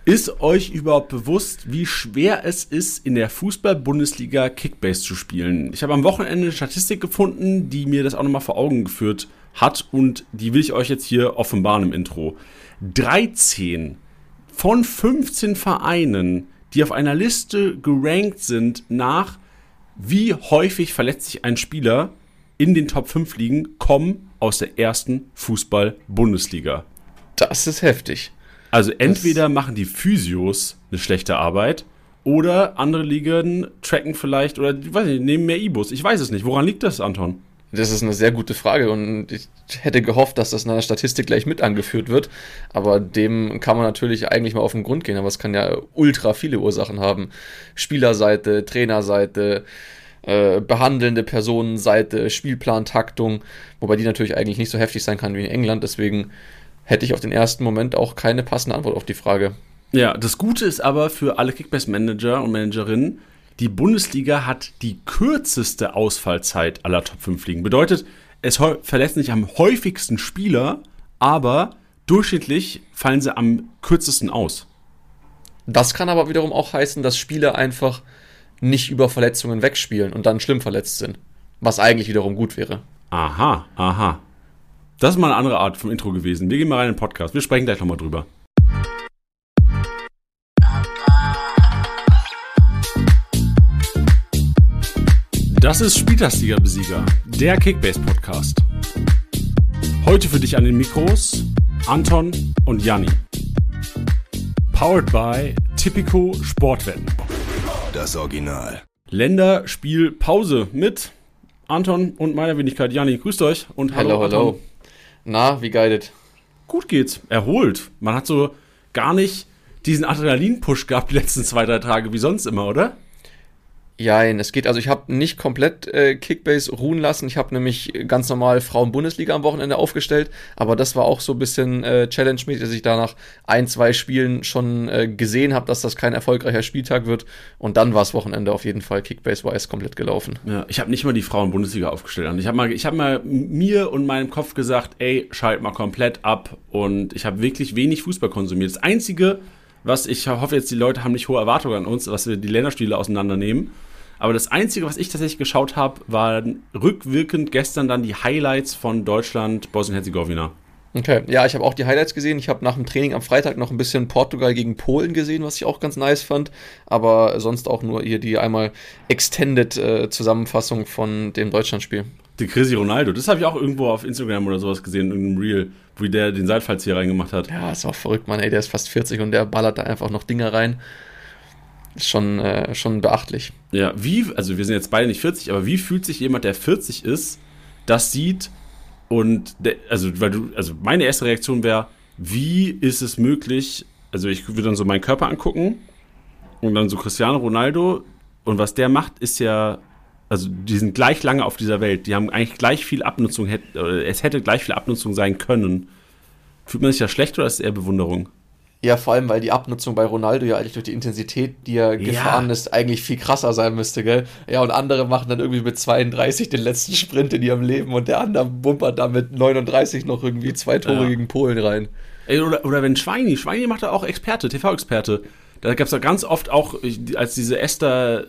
Ist euch überhaupt bewusst, wie schwer es ist, in der Fußball-Bundesliga Kickbase zu spielen? Ich habe am Wochenende eine Statistik gefunden, die mir das auch nochmal vor Augen geführt hat und die will ich euch jetzt hier offenbaren im Intro. 13 von 15 Vereinen, die auf einer Liste gerankt sind nach wie häufig verletzt sich ein Spieler in den Top 5 Ligen, kommen aus der ersten Fußball-Bundesliga. Das ist heftig. Also entweder machen die Physios eine schlechte Arbeit oder andere Ligen tracken vielleicht oder weiß nicht, nehmen mehr E-Bus. Ich weiß es nicht. Woran liegt das, Anton? Das ist eine sehr gute Frage und ich hätte gehofft, dass das in einer Statistik gleich mit angeführt wird. Aber dem kann man natürlich eigentlich mal auf den Grund gehen. Aber es kann ja ultra viele Ursachen haben. Spielerseite, Trainerseite, behandelnde Personenseite, Spielplantaktung. Wobei die natürlich eigentlich nicht so heftig sein kann wie in England. Deswegen hätte ich auf den ersten Moment auch keine passende Antwort auf die Frage. Ja, das Gute ist aber für alle Kickbase-Manager und Managerinnen, die Bundesliga hat die kürzeste Ausfallzeit aller Top 5 Ligen. Bedeutet, es verletzen sich am häufigsten Spieler, aber durchschnittlich fallen sie am kürzesten aus. Das kann aber wiederum auch heißen, dass Spieler einfach nicht über Verletzungen wegspielen und dann schlimm verletzt sind. Was eigentlich wiederum gut wäre. Aha. Das ist mal eine andere Art vom Intro gewesen. Wir gehen mal rein in den Podcast. Wir sprechen gleich nochmal drüber. Das ist Spieltagssieger-Besieger, der Kickbase-Podcast. Heute für dich an den Mikros Anton und Janni. Powered by Tipico Sportwetten. Das Original. Länderspielpause mit Anton und meiner Wenigkeit Janni. Grüßt euch und hallo. Hallo. Na, wie guided? Gut geht's, erholt. Man hat so gar nicht diesen Adrenalin-Push gehabt die letzten 2-3 Tage wie sonst immer, oder? Jein, es geht, also ich habe nicht komplett Kickbase ruhen lassen, ich habe nämlich ganz normal Frauen-Bundesliga am Wochenende aufgestellt, aber das war auch so ein bisschen Challenge-mäßig, dass ich da nach 1-2 Spielen schon gesehen habe, dass das kein erfolgreicher Spieltag wird und dann war das Wochenende auf jeden Fall Kickbase-wise komplett gelaufen. Ja, ich habe nicht mal die Frauen-Bundesliga aufgestellt. Ich habe mal mir und meinem Kopf gesagt, ey, schalt mal komplett ab und ich habe wirklich wenig Fußball konsumiert. Das Einzige, was ich hoffe jetzt, die Leute haben nicht hohe Erwartungen an uns, dass wir die Länderspiele auseinandernehmen. Aber das Einzige, was ich tatsächlich geschaut habe, waren rückwirkend gestern dann die Highlights von Deutschland, Bosnien-Herzegowina. Okay, ja, ich habe auch die Highlights gesehen. Ich habe nach dem Training am Freitag noch ein bisschen Portugal gegen Polen gesehen, was ich auch ganz nice fand. Aber sonst auch nur hier die einmal Extended Zusammenfassung von dem Deutschlandspiel. Die Cristiano Ronaldo, das habe ich auch irgendwo auf Instagram oder sowas gesehen, in irgendeinem Reel, wie der den Seitfallzieher reingemacht hat. Ja, ist auch verrückt, Mann, ey, der ist fast 40 und der ballert da einfach noch Dinger rein. Ist schon beachtlich. Ja, also wir sind jetzt beide nicht 40, aber wie fühlt sich jemand, der 40 ist, das sieht und, also meine erste Reaktion wäre, wie ist es möglich, also ich würde dann so meinen Körper angucken und dann so Cristiano Ronaldo und was der macht, ist ja, also die sind gleich lange auf dieser Welt, die haben eigentlich gleich viel Abnutzung, es hätte gleich viel Abnutzung sein können. Fühlt man sich da schlecht oder ist es eher Bewunderung? Ja, vor allem, weil die Abnutzung bei Ronaldo ja eigentlich durch die Intensität, die er gefahren ist, eigentlich viel krasser sein müsste, gell? Ja, und andere machen dann irgendwie mit 32 den letzten Sprint in ihrem Leben und der andere bumpert da mit 39 noch irgendwie 2 Tore gegen Polen rein. Ey, oder wenn Schweini macht da auch Experte, TV-Experte. Da gab es ja ganz oft auch, als diese Esther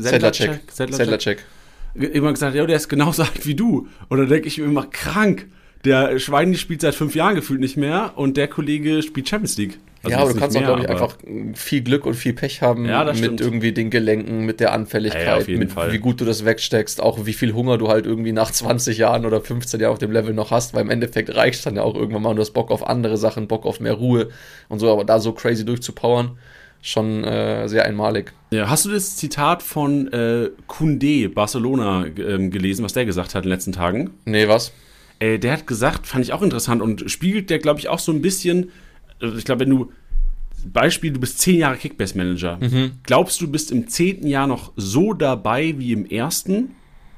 Sedlacek immer gesagt, ja, der ist genauso alt wie du. Und dann denke ich mir immer, krank. Der Schweini spielt seit 5 Jahren gefühlt nicht mehr und der Kollege spielt Champions League. Also ja, aber du kannst auch, glaube ich, einfach viel Glück und viel Pech haben mit stimmt. irgendwie den Gelenken, mit der Anfälligkeit, mit Fall. Wie gut du das wegsteckst, auch wie viel Hunger du halt irgendwie nach 20 Jahren oder 15 Jahren auf dem Level noch hast, weil im Endeffekt reicht es dann ja auch irgendwann mal und du hast Bock auf andere Sachen, Bock auf mehr Ruhe und so, aber da so crazy durchzupowern, schon sehr einmalig. Ja, hast du das Zitat von Koundé, Barcelona, gelesen, was der gesagt hat in den letzten Tagen? Nee, was? Der hat gesagt, fand ich auch interessant und spiegelt der, glaube ich, auch so ein bisschen, ich glaube, wenn du, Beispiel, du bist 10 Jahre Kickbase-Manager, glaubst du, bist im 10. Jahr noch so dabei wie im ersten?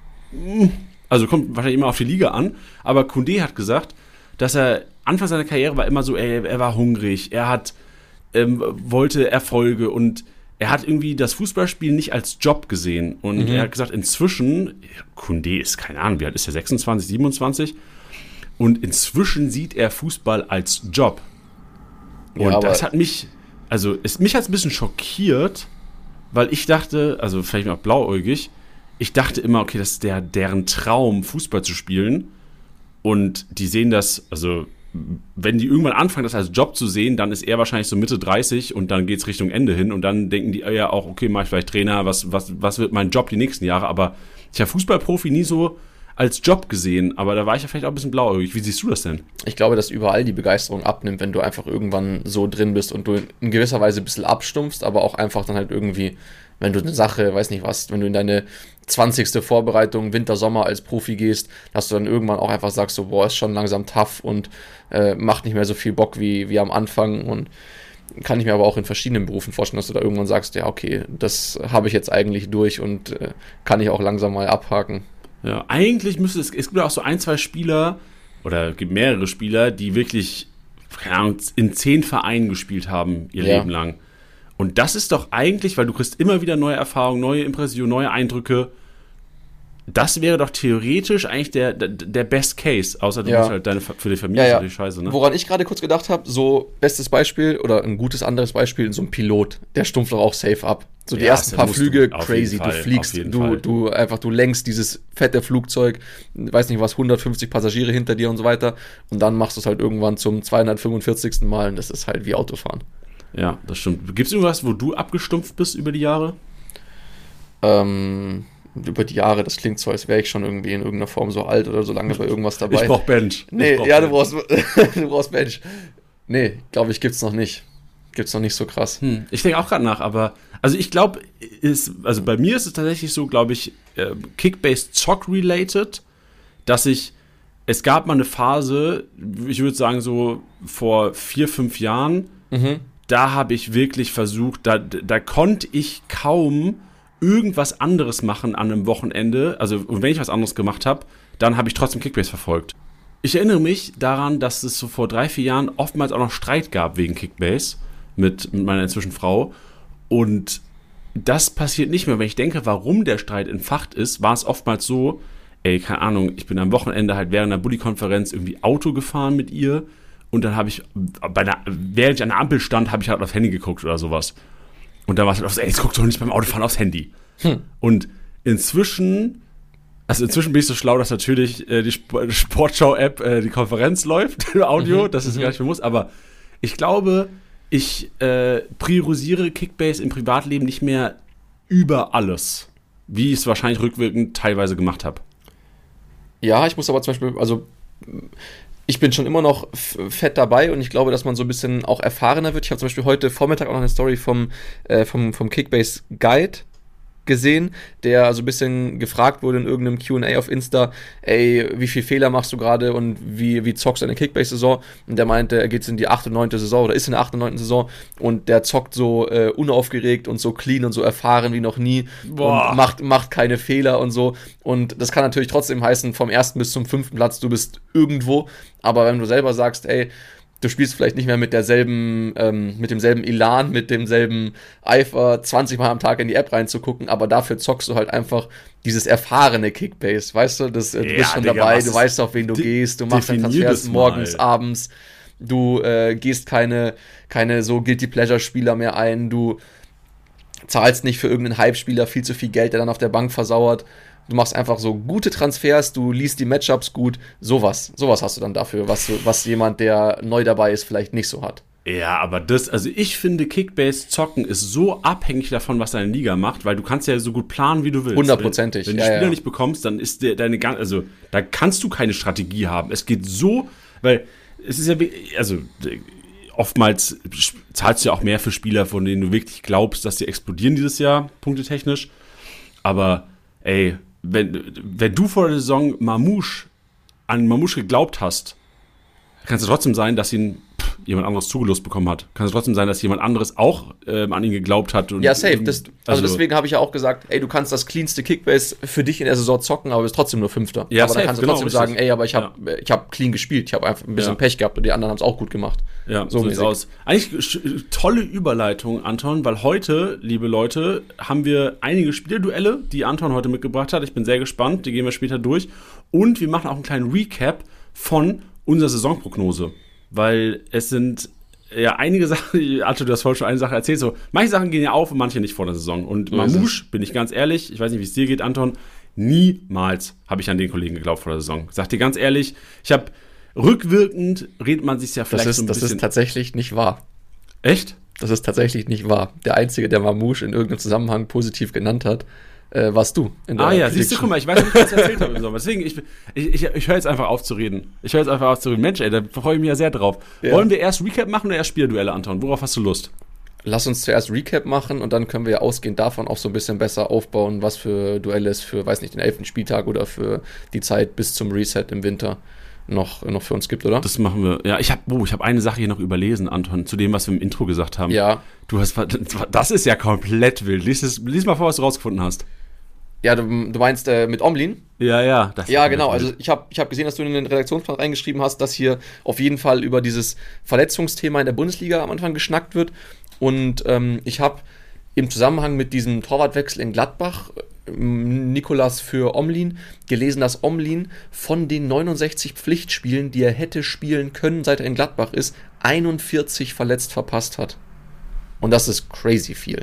Also kommt wahrscheinlich immer auf die Liga an, aber Koundé hat gesagt, dass er Anfang seiner Karriere war immer so, er war hungrig, er hat wollte Erfolge und er hat irgendwie das Fußballspiel nicht als Job gesehen. Und er hat gesagt, inzwischen, Koundé ist, keine Ahnung, wie alt ist er, 26, 27? Und inzwischen sieht er Fußball als Job. Und ja, das hat mich mich hat es ein bisschen schockiert, weil ich dachte, also vielleicht auch blauäugig, ich dachte immer, okay, das ist deren Traum, Fußball zu spielen. Und die sehen das, also wenn die irgendwann anfangen, das als Job zu sehen, dann ist er wahrscheinlich so Mitte 30 und dann geht es Richtung Ende hin. Und dann denken die ja auch, okay, mach ich vielleicht Trainer, was wird mein Job die nächsten Jahre? Aber ich habe Fußballprofi nie so als Job gesehen, aber da war ich ja vielleicht auch ein bisschen blauäugig. Wie siehst du das denn? Ich glaube, dass überall die Begeisterung abnimmt, wenn du einfach irgendwann so drin bist und du in gewisser Weise ein bisschen abstumpfst, aber auch einfach dann halt irgendwie, wenn du eine Sache, weiß nicht was, wenn du in deine 20. Vorbereitung Winter, Sommer als Profi gehst, dass du dann irgendwann auch einfach sagst, so, boah, ist schon langsam tough und macht nicht mehr so viel Bock wie am Anfang. Und kann ich mir aber auch in verschiedenen Berufen vorstellen, dass du da irgendwann sagst, ja, okay, das habe ich jetzt eigentlich durch und kann ich auch langsam mal abhaken. Ja, eigentlich müsste es gibt ja auch so 1, 2 Spieler, oder es gibt mehrere Spieler, die wirklich, keine Ahnung, in 10 Vereinen gespielt haben, ihr Leben lang. Und das ist doch eigentlich, weil du kriegst immer wieder neue Erfahrungen, neue Impressionen, neue Eindrücke. Das wäre doch theoretisch eigentlich der Best Case, außer du musst halt für die Familie ist natürlich scheiße, ne? Woran ich gerade kurz gedacht habe, so bestes Beispiel oder ein gutes anderes Beispiel, so ein Pilot, der stumpft doch auch safe ab. So die ersten paar Flüge, crazy, du fliegst, du lenkst dieses fette Flugzeug, weiß nicht was, 150 Passagiere hinter dir und so weiter und dann machst du es halt irgendwann zum 245. Mal und das ist halt wie Autofahren. Ja, das stimmt. Gibt es irgendwas, wo du abgestumpft bist über die Jahre? Über die Jahre, das klingt so, als wäre ich schon irgendwie in irgendeiner Form so alt oder so lange bei irgendwas dabei. Ich brauch Bench. Du brauchst Bench. Nee, glaube ich, gibt's noch nicht. Gibt's noch nicht so krass. Ich denke auch gerade nach, aber also ich glaube, bei mir ist es tatsächlich so, glaube ich, Kickbase Zock-related, dass es gab mal eine Phase, ich würde sagen so vor 4, 5 Jahren, da habe ich wirklich versucht, da konnte ich kaum irgendwas anderes machen an einem Wochenende, also und wenn ich was anderes gemacht habe, dann habe ich trotzdem Kickbase verfolgt. Ich erinnere mich daran, dass es so vor 3, 4 Jahren oftmals auch noch Streit gab wegen Kickbase mit meiner inzwischen Frau und das passiert nicht mehr. Wenn ich denke, warum der Streit entfacht ist, war es oftmals so, keine Ahnung, ich bin am Wochenende halt während einer Bulli-Konferenz irgendwie Auto gefahren mit ihr und dann habe ich, während ich an der Ampel stand, habe ich halt aufs Handy geguckt oder sowas. Und dann war es halt so, jetzt guck doch nicht beim Autofahren aufs Handy. Und inzwischen bin ich so schlau, dass natürlich die Sportschau-App die Konferenz läuft, im Audio, dass es gar nicht mehr muss. Aber ich glaube, ich priorisiere Kickbase im Privatleben nicht mehr über alles, wie ich es wahrscheinlich rückwirkend teilweise gemacht habe. Ja, ich muss aber zum Beispiel, also ich bin schon immer noch fett dabei und ich glaube, dass man so ein bisschen auch erfahrener wird. Ich habe zum Beispiel heute Vormittag auch noch eine Story vom Kickbase Guide gesehen, der so ein bisschen gefragt wurde in irgendeinem Q&A auf Insta, wie viel Fehler machst du gerade und wie zockst du eine Kickbase-Saison? Und der meinte, er geht in die 8. und 9. Saison oder ist in der 8. und 9. Saison und der zockt so unaufgeregt und so clean und so erfahren wie noch nie und macht keine Fehler und so. Und das kann natürlich trotzdem heißen, vom 1. bis zum 5. Platz, du bist irgendwo, aber wenn du selber sagst, du spielst vielleicht nicht mehr mit demselben Elan, mit demselben Eifer, 20 Mal am Tag in die App reinzugucken, aber dafür zockst du halt einfach dieses erfahrene Kickbase, weißt du? Du bist schon Digga, dabei, du weißt, auf wen du gehst, du machst deine Transfers morgens, abends, du gehst keine so Guilty-Pleasure-Spieler mehr ein, du zahlst nicht für irgendeinen Hype-Spieler viel zu viel Geld, der dann auf der Bank versauert. Du machst einfach so gute Transfers, du liest die Matchups gut, sowas hast du dann dafür, was jemand, der neu dabei ist, vielleicht nicht so hat. Ja, aber ich finde, Kickbase zocken ist so abhängig davon, was deine Liga macht, weil du kannst ja so gut planen, wie du willst. 100%. Wenn du Spieler nicht bekommst, dann ist da kannst du keine Strategie haben. Es geht so, weil es ist ja, also oftmals zahlst du ja auch mehr für Spieler, von denen du wirklich glaubst, dass sie explodieren dieses Jahr, punktetechnisch. Aber, wenn du vor der Saison an Mamouche geglaubt hast, kann es trotzdem sein, dass ihn jemand anderes zugelost bekommen hat. Kann es trotzdem sein, dass jemand anderes auch an ihn geglaubt hat. Und ja, safe. Deswegen habe ich ja auch gesagt, du kannst das cleanste Kickbase für dich in der Saison zocken, aber bist trotzdem nur Fünfter. Ja, aber safe, dann kannst du trotzdem sagen, aber ich hab clean gespielt, ich habe einfach ein bisschen Pech gehabt und die anderen haben es auch gut gemacht. Ja, so sieht's aus. Eigentlich tolle Überleitung, Anton, weil heute, liebe Leute, haben wir einige Spielduelle, die Anton heute mitgebracht hat. Ich bin sehr gespannt, die gehen wir später durch. Und wir machen auch einen kleinen Recap von unserer Saisonprognose. Weil es sind ja einige Sachen, Arthur, du hast vorhin schon eine Sache erzählt, so, manche Sachen gehen ja auf und manche nicht vor der Saison. Und Mamouche, bin ich ganz ehrlich, ich weiß nicht, wie es dir geht, Anton, niemals habe ich an den Kollegen geglaubt vor der Saison. Sag dir ganz ehrlich, ich habe rückwirkend, redet man sich ja vielleicht so ein bisschen. Das ist tatsächlich nicht wahr. Echt? Das ist tatsächlich nicht wahr. Der Einzige, der Mamouche in irgendeinem Zusammenhang positiv genannt hat, warst du. Siehst du, guck mal, ich weiß nicht, was ich erzählt habe im Sommer. Deswegen, ich höre jetzt einfach auf zu reden. Mensch, ey, da freue ich mich ja sehr drauf. Ja. Wollen wir erst Recap machen oder erst Spielerduelle, Anton? Worauf hast du Lust? Lass uns zuerst Recap machen und dann können wir ja ausgehend davon auch so ein bisschen besser aufbauen, was für Duelle es für, weiß nicht, den 11. Spieltag oder für die Zeit bis zum Reset im Winter noch für uns gibt, oder? Das machen wir. Ja, ich habe eine Sache hier noch überlesen, Anton, zu dem, was wir im Intro gesagt haben. Ja. Das ist ja komplett wild. Lies mal vor, was du rausgefunden hast. Ja, du meinst mit Omlin? Ja. Ja, genau. Also ich hab gesehen, dass du in den Redaktionsplan reingeschrieben hast, dass hier auf jeden Fall über dieses Verletzungsthema in der Bundesliga am Anfang geschnackt wird. Und ich habe im Zusammenhang mit diesem Torwartwechsel in Gladbach Nicolas für Omlin gelesen, dass Omlin von den 69 Pflichtspielen, die er hätte spielen können, seit er in Gladbach ist, 41 verletzt verpasst hat. Und das ist crazy viel.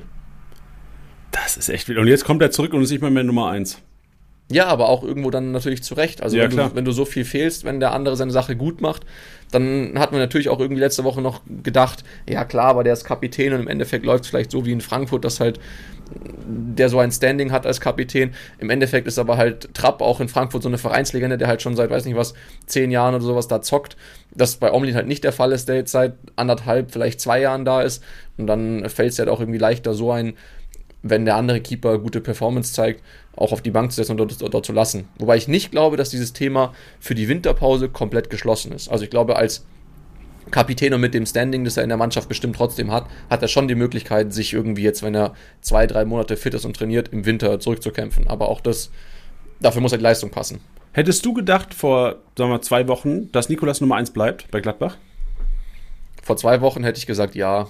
Das ist echt wild. Und jetzt kommt er zurück und ist nicht mal mehr Nummer 1. Ja, aber auch irgendwo dann natürlich zurecht. Also ja, wenn du so viel fehlst, wenn der andere seine Sache gut macht, dann hat man natürlich auch irgendwie letzte Woche noch gedacht, ja klar, aber der ist Kapitän und im Endeffekt läuft es vielleicht so wie in Frankfurt, dass halt der so ein Standing hat als Kapitän. Im Endeffekt ist aber halt Trapp auch in Frankfurt so eine Vereinslegende, der halt schon seit, weiß nicht was, 10 Jahren oder sowas da zockt. Das bei Omlin halt nicht der Fall ist, der jetzt seit 1,5, vielleicht 2 Jahren da ist. Und dann fällt es halt auch irgendwie leichter so ein, wenn der andere Keeper gute Performance zeigt, auch auf die Bank zu setzen und dort zu lassen. Wobei ich nicht glaube, dass dieses Thema für die Winterpause komplett geschlossen ist. Also ich glaube, als Kapitän und mit dem Standing, das er in der Mannschaft bestimmt trotzdem hat er schon die Möglichkeit, sich irgendwie jetzt, wenn er 2-3 Monate fit ist und trainiert, im Winter zurückzukämpfen. Aber auch dafür muss halt die Leistung passen. Hättest du gedacht vor, sagen wir, 2 Wochen, dass Nicolas Nummer 1 bleibt bei Gladbach? Vor 2 Wochen hätte ich gesagt, ja.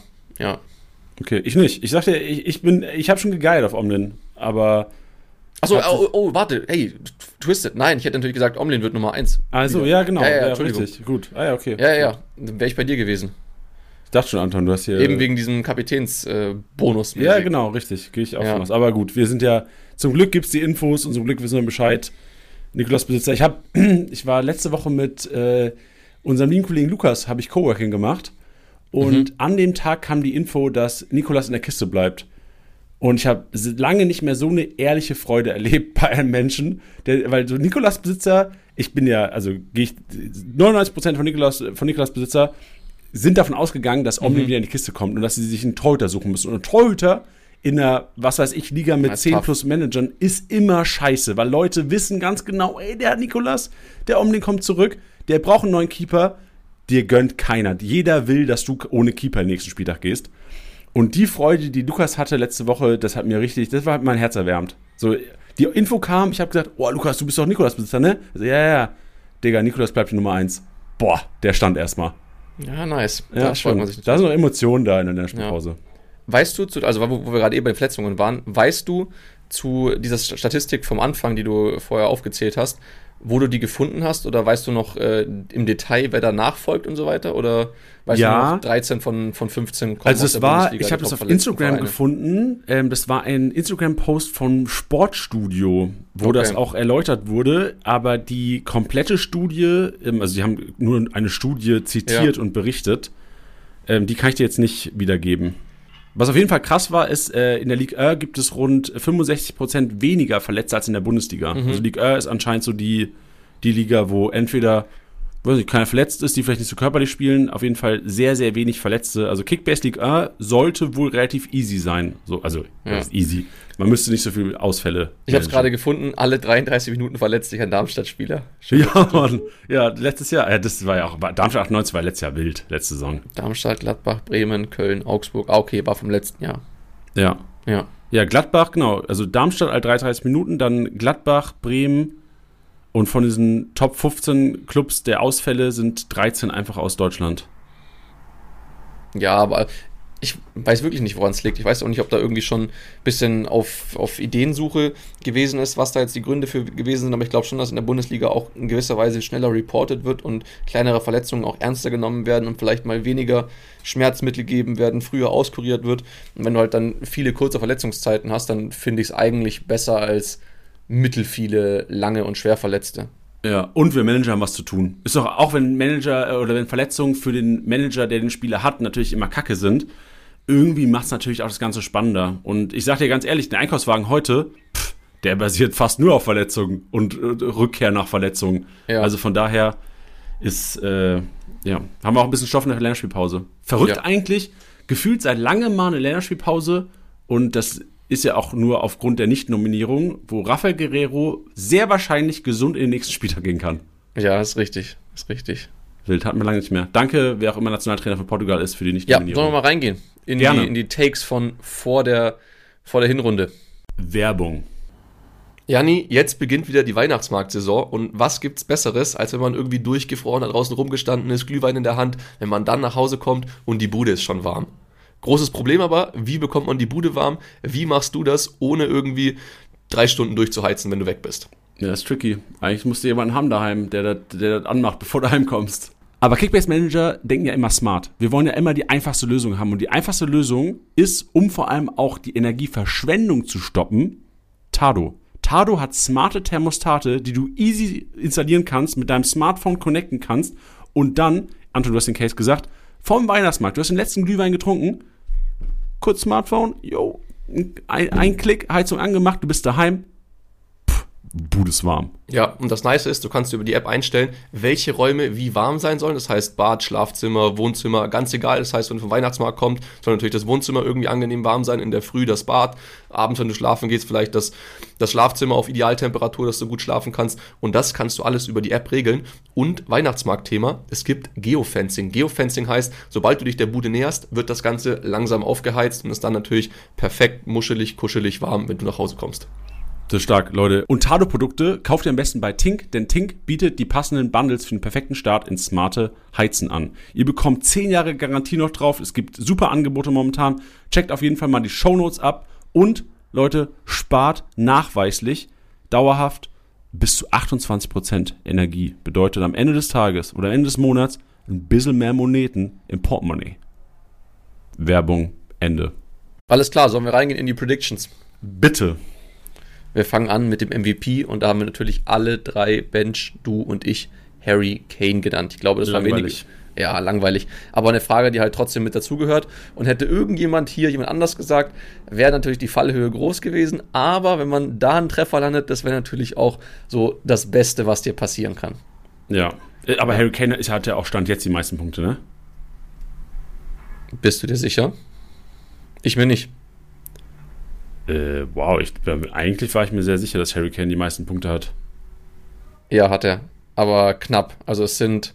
Okay, ich nicht. Ich sagte, ich habe schon gegeilt auf Omlin, aber... Achso, warte, hey, Twisted. Nein, ich hätte natürlich gesagt, Omlin wird Nummer 1. Also, wieder. Ja, genau. Ja, richtig. Gut. Ja, okay. Ja. Dann wäre ich bei dir gewesen. Ich dachte schon, Anton, du hast hier... Eben wegen diesem Kapitänsbonus. Ja, genau, richtig. Gehe ich auch von aus. Aber gut, wir sind ja... Zum Glück gibt es die Infos und zum Glück wissen wir Bescheid. Nikolaus Besitzer. Ich war letzte Woche mit unserem lieben Kollegen Lukas, habe ich Coworking gemacht. Und an dem Tag kam die Info, dass Nicolas in der Kiste bleibt. Und ich habe lange nicht mehr so eine ehrliche Freude erlebt bei einem Menschen, weil so Nicolas-Besitzer, ich bin ja, also gehe ich 99% von Nicolas-Besitzer sind davon ausgegangen, dass Omlin wieder in die Kiste kommt und dass sie sich einen Torhüter suchen müssen. Und ein Torhüter in einer, was weiß ich, Liga mit 10 plus Managern ist immer scheiße, weil Leute wissen ganz genau, ey, der Nicolas, der Omlin kommt zurück, der braucht einen neuen Keeper. Dir gönnt keiner. Jeder will, dass du ohne Keeper den nächsten Spieltag gehst. Und die Freude, die Lukas hatte letzte Woche, das war mein Herz erwärmt. So, die Info kam, ich habe gesagt, oh Lukas, du bist doch Nicolas-Besitzer, ne? Also, ja. Digga, Nicolas bleibt die Nummer 1. Boah, der stand erstmal. Ja, nice. Ja, freut man sich. Da sind noch Emotionen da in der Spielpause. Ja. Weißt du, also wo wir gerade eben bei Verletzungen waren, weißt du zu dieser Statistik vom Anfang, die du vorher aufgezählt hast, wo du die gefunden hast, oder weißt du noch im Detail, wer da nachfolgt und so weiter, oder weißt du noch 13 von 15 kommen also es war, ich habe das auf Instagram gefunden, das war ein Instagram-Post vom Sportstudio, wo das auch erläutert wurde, aber die komplette Studie, also die haben nur eine Studie zitiert und berichtet, die kann ich dir jetzt nicht wiedergeben. Was auf jeden Fall krass war, ist, in der Ligue 1 gibt es rund 65% weniger Verletzte als in der Bundesliga. Also Ligue 1 ist anscheinend so die Liga, wo entweder, weiß nicht, keiner verletzt ist, die vielleicht nicht so körperlich spielen, auf jeden Fall sehr, sehr wenig Verletzte. Also Kickbase Ligue 1 sollte wohl relativ easy sein. Easy. Man müsste nicht so viele Ausfälle. Ich habe es gerade gefunden, alle 33 Minuten verletzt sich ein Darmstadt-Spieler. Ja, Mann. Ja, letztes Jahr, das war ja auch, Darmstadt 98 war letztes Jahr wild, letzte Saison. Darmstadt, Gladbach, Bremen, Köln, Augsburg, okay, war vom letzten Jahr. Ja. Ja, Gladbach, genau. Also Darmstadt alle 33 Minuten, dann Gladbach, Bremen und von diesen Top 15 Clubs der Ausfälle sind 13 einfach aus Deutschland. Ja, aber Ich weiß wirklich nicht, woran es liegt. Ich weiß auch nicht, ob da irgendwie schon ein bisschen auf Ideensuche gewesen ist, was da jetzt die Gründe für gewesen sind. Aber ich glaube schon, dass in der Bundesliga auch in gewisser Weise schneller reported wird und kleinere Verletzungen auch ernster genommen werden und vielleicht mal weniger Schmerzmittel gegeben werden, früher auskuriert wird. Und wenn du halt dann viele kurze Verletzungszeiten hast, dann finde ich es eigentlich besser als mittelfiele, lange und schwer Verletzte. Ja, und wir Manager haben was zu tun. Ist doch auch, wenn Manager oder wenn Verletzungen für den Manager, der den Spieler hat, natürlich immer Kacke sind, irgendwie macht es natürlich auch das Ganze spannender. Und ich sag dir ganz ehrlich, der Einkaufswagen heute, der basiert fast nur auf Verletzungen und Rückkehr nach Verletzungen. Ja. Also von daher ist, haben wir auch ein bisschen Stoff in der Länderspielpause. Verrückt eigentlich, gefühlt seit langem mal eine Länderspielpause und das ist ja auch nur aufgrund der Nicht-Nominierung, wo Rafael Guerreiro sehr wahrscheinlich gesund in den nächsten Spieltag gehen kann. Ja, ist richtig. Wild, hatten wir lange nicht mehr. Danke, wer auch immer Nationaltrainer von Portugal ist, für die Nicht-Nominierung. Ja, sollen wir mal reingehen in die Takes von vor der Hinrunde. Werbung. Janni, jetzt beginnt wieder die Weihnachtsmarktsaison und was gibt's Besseres, als wenn man irgendwie durchgefroren da draußen rumgestanden ist, Glühwein in der Hand, wenn man dann nach Hause kommt und die Bude ist schon warm. Großes Problem aber, wie bekommt man die Bude warm? Wie machst du das, ohne irgendwie 3 Stunden durchzuheizen, wenn du weg bist? Ja, das ist tricky. Eigentlich musst du jemanden haben daheim, der das anmacht, bevor du heimkommst. Aber Kickbase-Manager denken ja immer smart. Wir wollen ja immer die einfachste Lösung haben. Und die einfachste Lösung ist, um vor allem auch die Energieverschwendung zu stoppen, Tado. Tado hat smarte Thermostate, die du easy installieren kannst, mit deinem Smartphone connecten kannst und dann, Anton, du hast den Case gesagt, vom Weihnachtsmarkt, du hast den letzten Glühwein getrunken, kurz Smartphone, ein Klick, Heizung angemacht, du bist daheim, Bude ist warm. Ja, und das Nice ist, du kannst über die App einstellen, welche Räume wie warm sein sollen. Das heißt Bad, Schlafzimmer, Wohnzimmer, ganz egal. Das heißt, wenn du vom Weihnachtsmarkt kommst, soll natürlich das Wohnzimmer irgendwie angenehm warm sein. In der Früh das Bad, abends, wenn du schlafen gehst, vielleicht das Schlafzimmer auf Idealtemperatur, dass du gut schlafen kannst. Und das kannst du alles über die App regeln. Und Weihnachtsmarktthema, es gibt Geofencing. Geofencing heißt, sobald du dich der Bude näherst, wird das Ganze langsam aufgeheizt und ist dann natürlich perfekt muschelig, kuschelig warm, wenn du nach Hause kommst. Das ist stark, Leute. Und Tado-Produkte kauft ihr am besten bei Tink, denn Tink bietet die passenden Bundles für den perfekten Start ins smarte Heizen an. Ihr bekommt 10 Jahre Garantie noch drauf. Es gibt super Angebote momentan. Checkt auf jeden Fall mal die Shownotes ab. Und, Leute, spart nachweislich dauerhaft bis zu 28% Energie. Bedeutet am Ende des Tages oder am Ende des Monats ein bisschen mehr Moneten im Portemonnaie. Werbung, Ende. Alles klar, sollen wir reingehen in die Predictions? Bitte. Wir fangen an mit dem MVP und da haben wir natürlich alle 3, Bench, du und ich, Harry Kane genannt. Ich glaube, das war wenig. Ja, langweilig. Aber eine Frage, die halt trotzdem mit dazugehört. Und hätte jemand anders gesagt, wäre natürlich die Fallhöhe groß gewesen. Aber wenn man da einen Treffer landet, das wäre natürlich auch so das Beste, was dir passieren kann. Ja, aber Harry Kane hat ja auch Stand jetzt die meisten Punkte, ne? Bist du dir sicher? Ich mir nicht. Wow, eigentlich war ich mir sehr sicher, dass Harry Kane die meisten Punkte hat. Ja, hat er. Aber knapp. Also es sind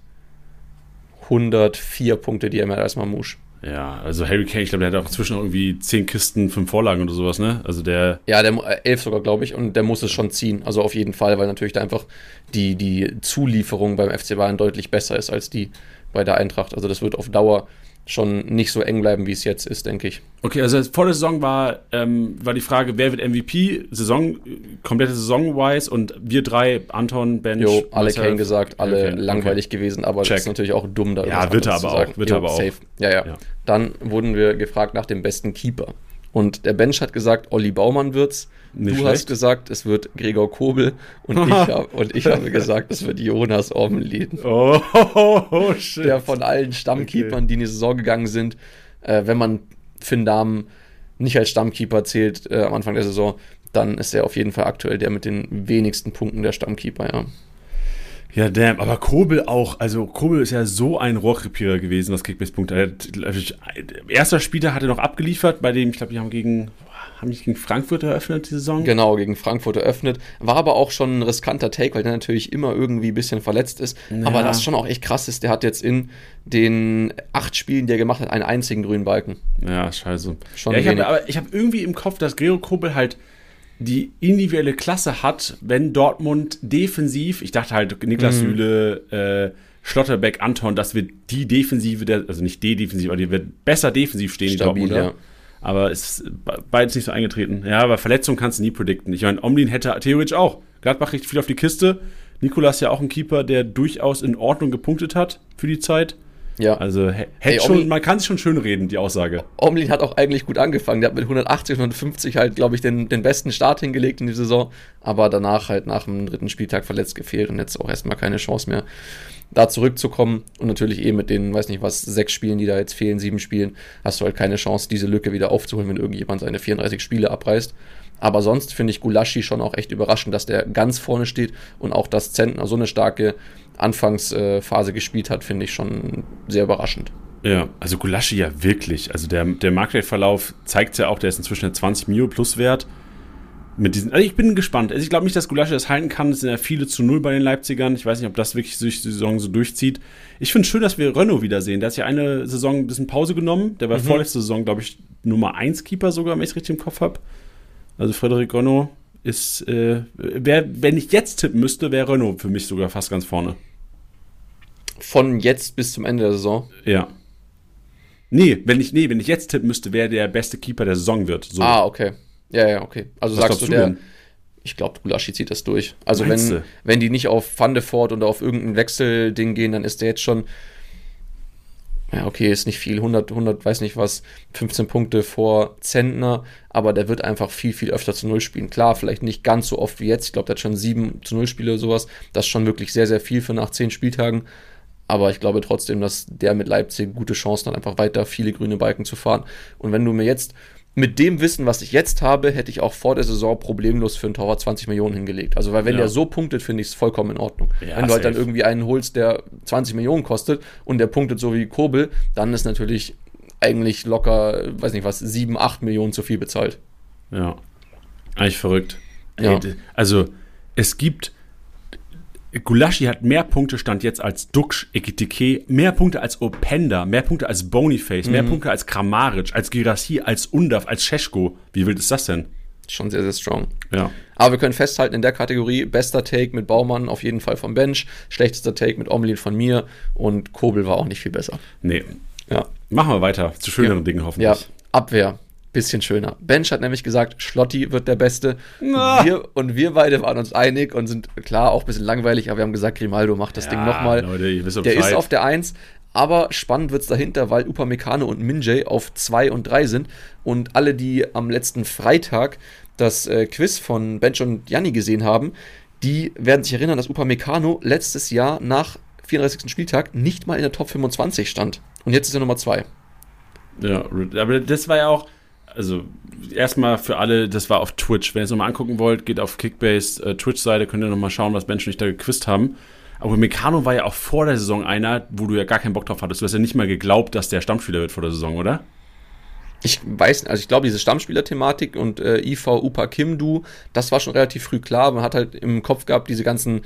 104 Punkte, die er mehr hat als Mamouche. Ja, also Harry Kane, ich glaube, der hat auch inzwischen irgendwie 10 Kisten, 5 Vorlagen oder sowas, ne? Also der 11 sogar, glaube ich. Und der muss es schon ziehen. Also auf jeden Fall, weil natürlich da einfach die Zulieferung beim FC Bayern deutlich besser ist als die bei der Eintracht. Also das wird auf Dauer schon nicht so eng bleiben, wie es jetzt ist, denke ich. Okay, also vor der Saison war die Frage, wer wird MVP, komplette Saison-wise und wir 3, Anton, Bench, alle Kane gesagt, alle langweilig gewesen, aber das ist natürlich auch dumm, da ja, wird er aber auch. Wird aber safe. Auch. Ja. Dann wurden wir gefragt nach dem besten Keeper. Und der Bench hat gesagt, Olli Baumann wird's. Du hast gesagt, es wird Gregor Kobel und ich habe gesagt, es wird Jonas Ormelin. Oh, shit. Der von allen Stammkeepern, die in die Saison gegangen sind, wenn man Finn Dahmen nicht als Stammkeeper zählt am Anfang der Saison, dann ist er auf jeden Fall aktuell der mit den wenigsten Punkten der Stammkeeper, ja. Ja, damn, aber Kobel auch, also Kobel ist ja so ein Rohrkrepierer gewesen, was Kickbase-Punkte. Erster Spieler hat er noch abgeliefert, bei dem, ich glaube, die haben gegen Frankfurt eröffnet, die Saison? Genau, gegen Frankfurt eröffnet. War aber auch schon ein riskanter Take, weil der natürlich immer irgendwie ein bisschen verletzt ist. Ja. Aber das schon auch echt krass ist, der hat jetzt in den 8 Spielen, die er gemacht hat, einen einzigen grünen Balken. Ja, scheiße. Schon ich habe irgendwie im Kopf, dass Gregor Kobel halt die individuelle Klasse hat, wenn Dortmund defensiv, ich dachte halt Niklas Süle, Schlotterbeck, Anton, das wird die Defensive, also nicht die Defensive, aber die wird besser defensiv stehen, Stabil, die Dortmunder. Ja. Aber es ist beides nicht so eingetreten. Ja, aber Verletzungen kannst du nie predikten. Ich meine, Omlin hätte theoretisch auch. Gladbach richtig viel auf die Kiste. Nikolas ja auch ein Keeper, der durchaus in Ordnung gepunktet hat für die Zeit. Ja. Also man kann sich schon schön reden, die Aussage. Omlin hat auch eigentlich gut angefangen. Der hat mit 180, 150 halt, glaube ich, den besten Start hingelegt in die Saison. Aber danach halt nach dem 3. Spieltag verletzt gefehlt und jetzt auch erstmal keine Chance mehr, da zurückzukommen. Und natürlich mit den, 6 Spielen, die da jetzt fehlen, 7 Spielen, hast du halt keine Chance, diese Lücke wieder aufzuholen, wenn irgendjemand seine 34 Spiele abreißt. Aber sonst finde ich Gulaschi schon auch echt überraschend, dass der ganz vorne steht und auch, dass Zentner so eine starke Anfangsphase gespielt hat, finde ich schon sehr überraschend. Ja, also Gulaschi ja wirklich. Also der Marktwertverlauf zeigt ja auch, der ist inzwischen der 20 Mio plus wert. Also ich bin gespannt. Also ich glaube nicht, dass Gulaschi das halten kann. Es sind ja viele zu 0 bei den Leipzigern. Ich weiß nicht, ob das wirklich durch die Saison so durchzieht. Ich finde es schön, dass wir Renault wiedersehen. Der hat ja eine Saison ein bisschen Pause genommen. Der war vorletzte Saison, glaube ich, Nummer 1 Keeper sogar, wenn ich es richtig im Kopf habe. Also Frédéric Renault ist, wenn ich jetzt tippen müsste, wäre Renault für mich sogar fast ganz vorne. Von jetzt bis zum Ende der Saison? Ja. Wenn ich jetzt tippen müsste, wer der beste Keeper der Saison wird. So. Okay. Ja, okay. Also was sagst du ich glaube, Gulaschi zieht das durch. Also wenn die nicht auf Van de Voort oder auf irgendein Wechselding gehen, dann ist der jetzt schon, ja, okay, ist nicht viel, 100, weiß nicht was, 15 Punkte vor Zentner, aber der wird einfach viel, viel öfter zu 0 spielen. Klar, vielleicht nicht ganz so oft wie jetzt, ich glaube, der hat schon 7 zu 0 Spiele oder sowas, das ist schon wirklich sehr, sehr viel für nach 10 Spieltagen, aber ich glaube trotzdem, dass der mit Leipzig gute Chancen hat, einfach weiter viele grüne Balken zu fahren. Und wenn du mir jetzt, mit dem Wissen, was ich jetzt habe, hätte ich auch vor der Saison problemlos für einen Torwart 20 Millionen hingelegt. Also, weil wenn der so punktet, finde ich es vollkommen in Ordnung. Ja, wenn du halt dann irgendwie einen holst, der 20 Millionen kostet und der punktet so wie Kobel, dann ist natürlich eigentlich locker, 7, 8 Millionen zu viel bezahlt. Ja, eigentlich verrückt. Ja. Also, Gulaschi hat mehr Punkte Stand jetzt als Dux, Ekitike, mehr Punkte als Openda, mehr Punkte als Boniface, mehr Punkte als Kramaric, als Girassi, als Undav, als Šeško. Wie wild ist das denn? Schon sehr, sehr strong. Ja. Aber wir können festhalten, in der Kategorie bester Take mit Baumann auf jeden Fall vom Bench, schlechtester Take mit Omlin von mir und Kobel war auch nicht viel besser. Nee. Ja. Machen wir weiter zu schöneren Dingen hoffentlich. Ja, Abwehr. Bisschen schöner. Bench hat nämlich gesagt, Schlotti wird der Beste. Wir beide waren uns einig und sind klar auch ein bisschen langweilig, aber wir haben gesagt, Grimaldo macht das Ding nochmal. Leute, ihr wisst der ist auf der 1, aber spannend wird es dahinter, weil Upamecano und Min-Jae auf 2 und 3 sind und alle, die am letzten Freitag das Quiz von Bench und Janni gesehen haben, die werden sich erinnern, dass Upamecano letztes Jahr nach 34. Spieltag nicht mal in der Top 25 stand. Und jetzt ist er Nummer 2. Ja, aber das war ja auch, also erstmal für alle, das war auf Twitch. Wenn ihr es nochmal angucken wollt, geht auf Kickbase Twitch-Seite, könnt ihr nochmal schauen, was Bench und ich da gequizt haben. Aber Meccano war ja auch vor der Saison einer, wo du ja gar keinen Bock drauf hattest. Du hast ja nicht mal geglaubt, dass der Stammspieler wird vor der Saison, oder? Ich weiß nicht, also ich glaube, diese Stammspieler-Thematik und IV Upa Kimdu, das war schon relativ früh klar. Man hat halt im Kopf gehabt, diese ganzen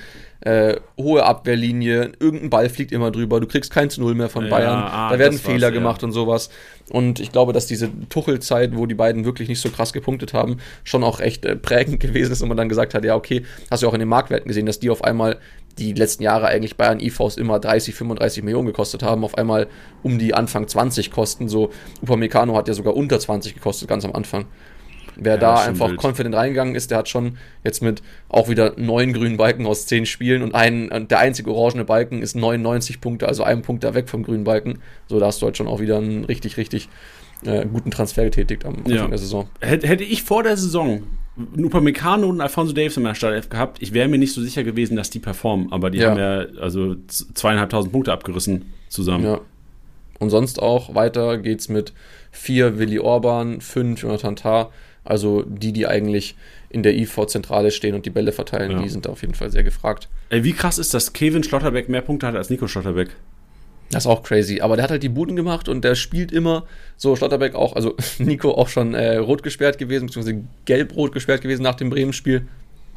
hohe Abwehrlinie, irgendein Ball fliegt immer drüber, du kriegst kein zu 0 mehr von Bayern, da werden Fehler gemacht und sowas. Und ich glaube, dass diese Tuchel-Zeit, wo die beiden wirklich nicht so krass gepunktet haben, schon auch echt prägend gewesen ist und man dann gesagt hat, ja okay, hast du auch in den Marktwerten gesehen, dass die auf einmal die letzten Jahre eigentlich Bayern IVs immer 30, 35 Millionen gekostet haben, auf einmal um die Anfang 20 kosten. So Upamecano hat ja sogar unter 20 gekostet, ganz am Anfang. Wer da einfach confident reingegangen ist, der hat schon jetzt mit auch wieder 9 grünen Balken aus 10 Spielen und der einzige orangene Balken ist 99 Punkte, also 1 Punkt da weg vom grünen Balken. So, da hast du halt schon auch wieder einen richtig, richtig guten Transfer getätigt am Anfang der Saison. Hätte ich vor der Saison einen Upamecano und einen Alphonso Davies in meiner Startelf gehabt, ich wäre mir nicht so sicher gewesen, dass die performen, aber die haben ja also 2.500 Punkte abgerissen zusammen. Ja. Und sonst auch weiter geht's mit 4 Willi Orban, 5 Jonathan Tah, also die eigentlich in der IV-Zentrale stehen und die Bälle verteilen, die sind da auf jeden Fall sehr gefragt. Wie krass ist das, Kevin Schlotterbeck mehr Punkte hat als Nico Schlotterbeck? Das ist auch crazy, aber der hat halt die Buden gemacht und der spielt immer, so Schlotterbeck auch, also Nico auch schon rot gesperrt gewesen, beziehungsweise gelb-rot gesperrt gewesen nach dem Bremen-Spiel.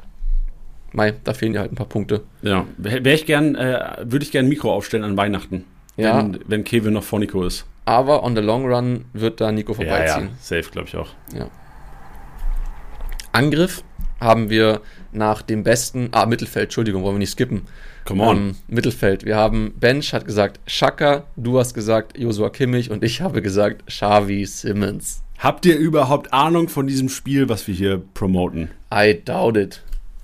Da fehlen ja halt ein paar Punkte. Ja, würde ich gern Mikro aufstellen an Weihnachten, wenn Kevin noch vor Nico ist. Aber on the long run wird da Nico vorbeiziehen. Ja, safe, glaube ich auch. Ja. Angriff haben wir nach dem besten, Mittelfeld, Entschuldigung, wollen wir nicht skippen. Come on. Mittelfeld. Wir haben, Bench hat gesagt Xhaka, du hast gesagt Joshua Kimmich und ich habe gesagt Xavi Simons. Habt ihr überhaupt Ahnung von diesem Spiel, was wir hier promoten? I doubt it.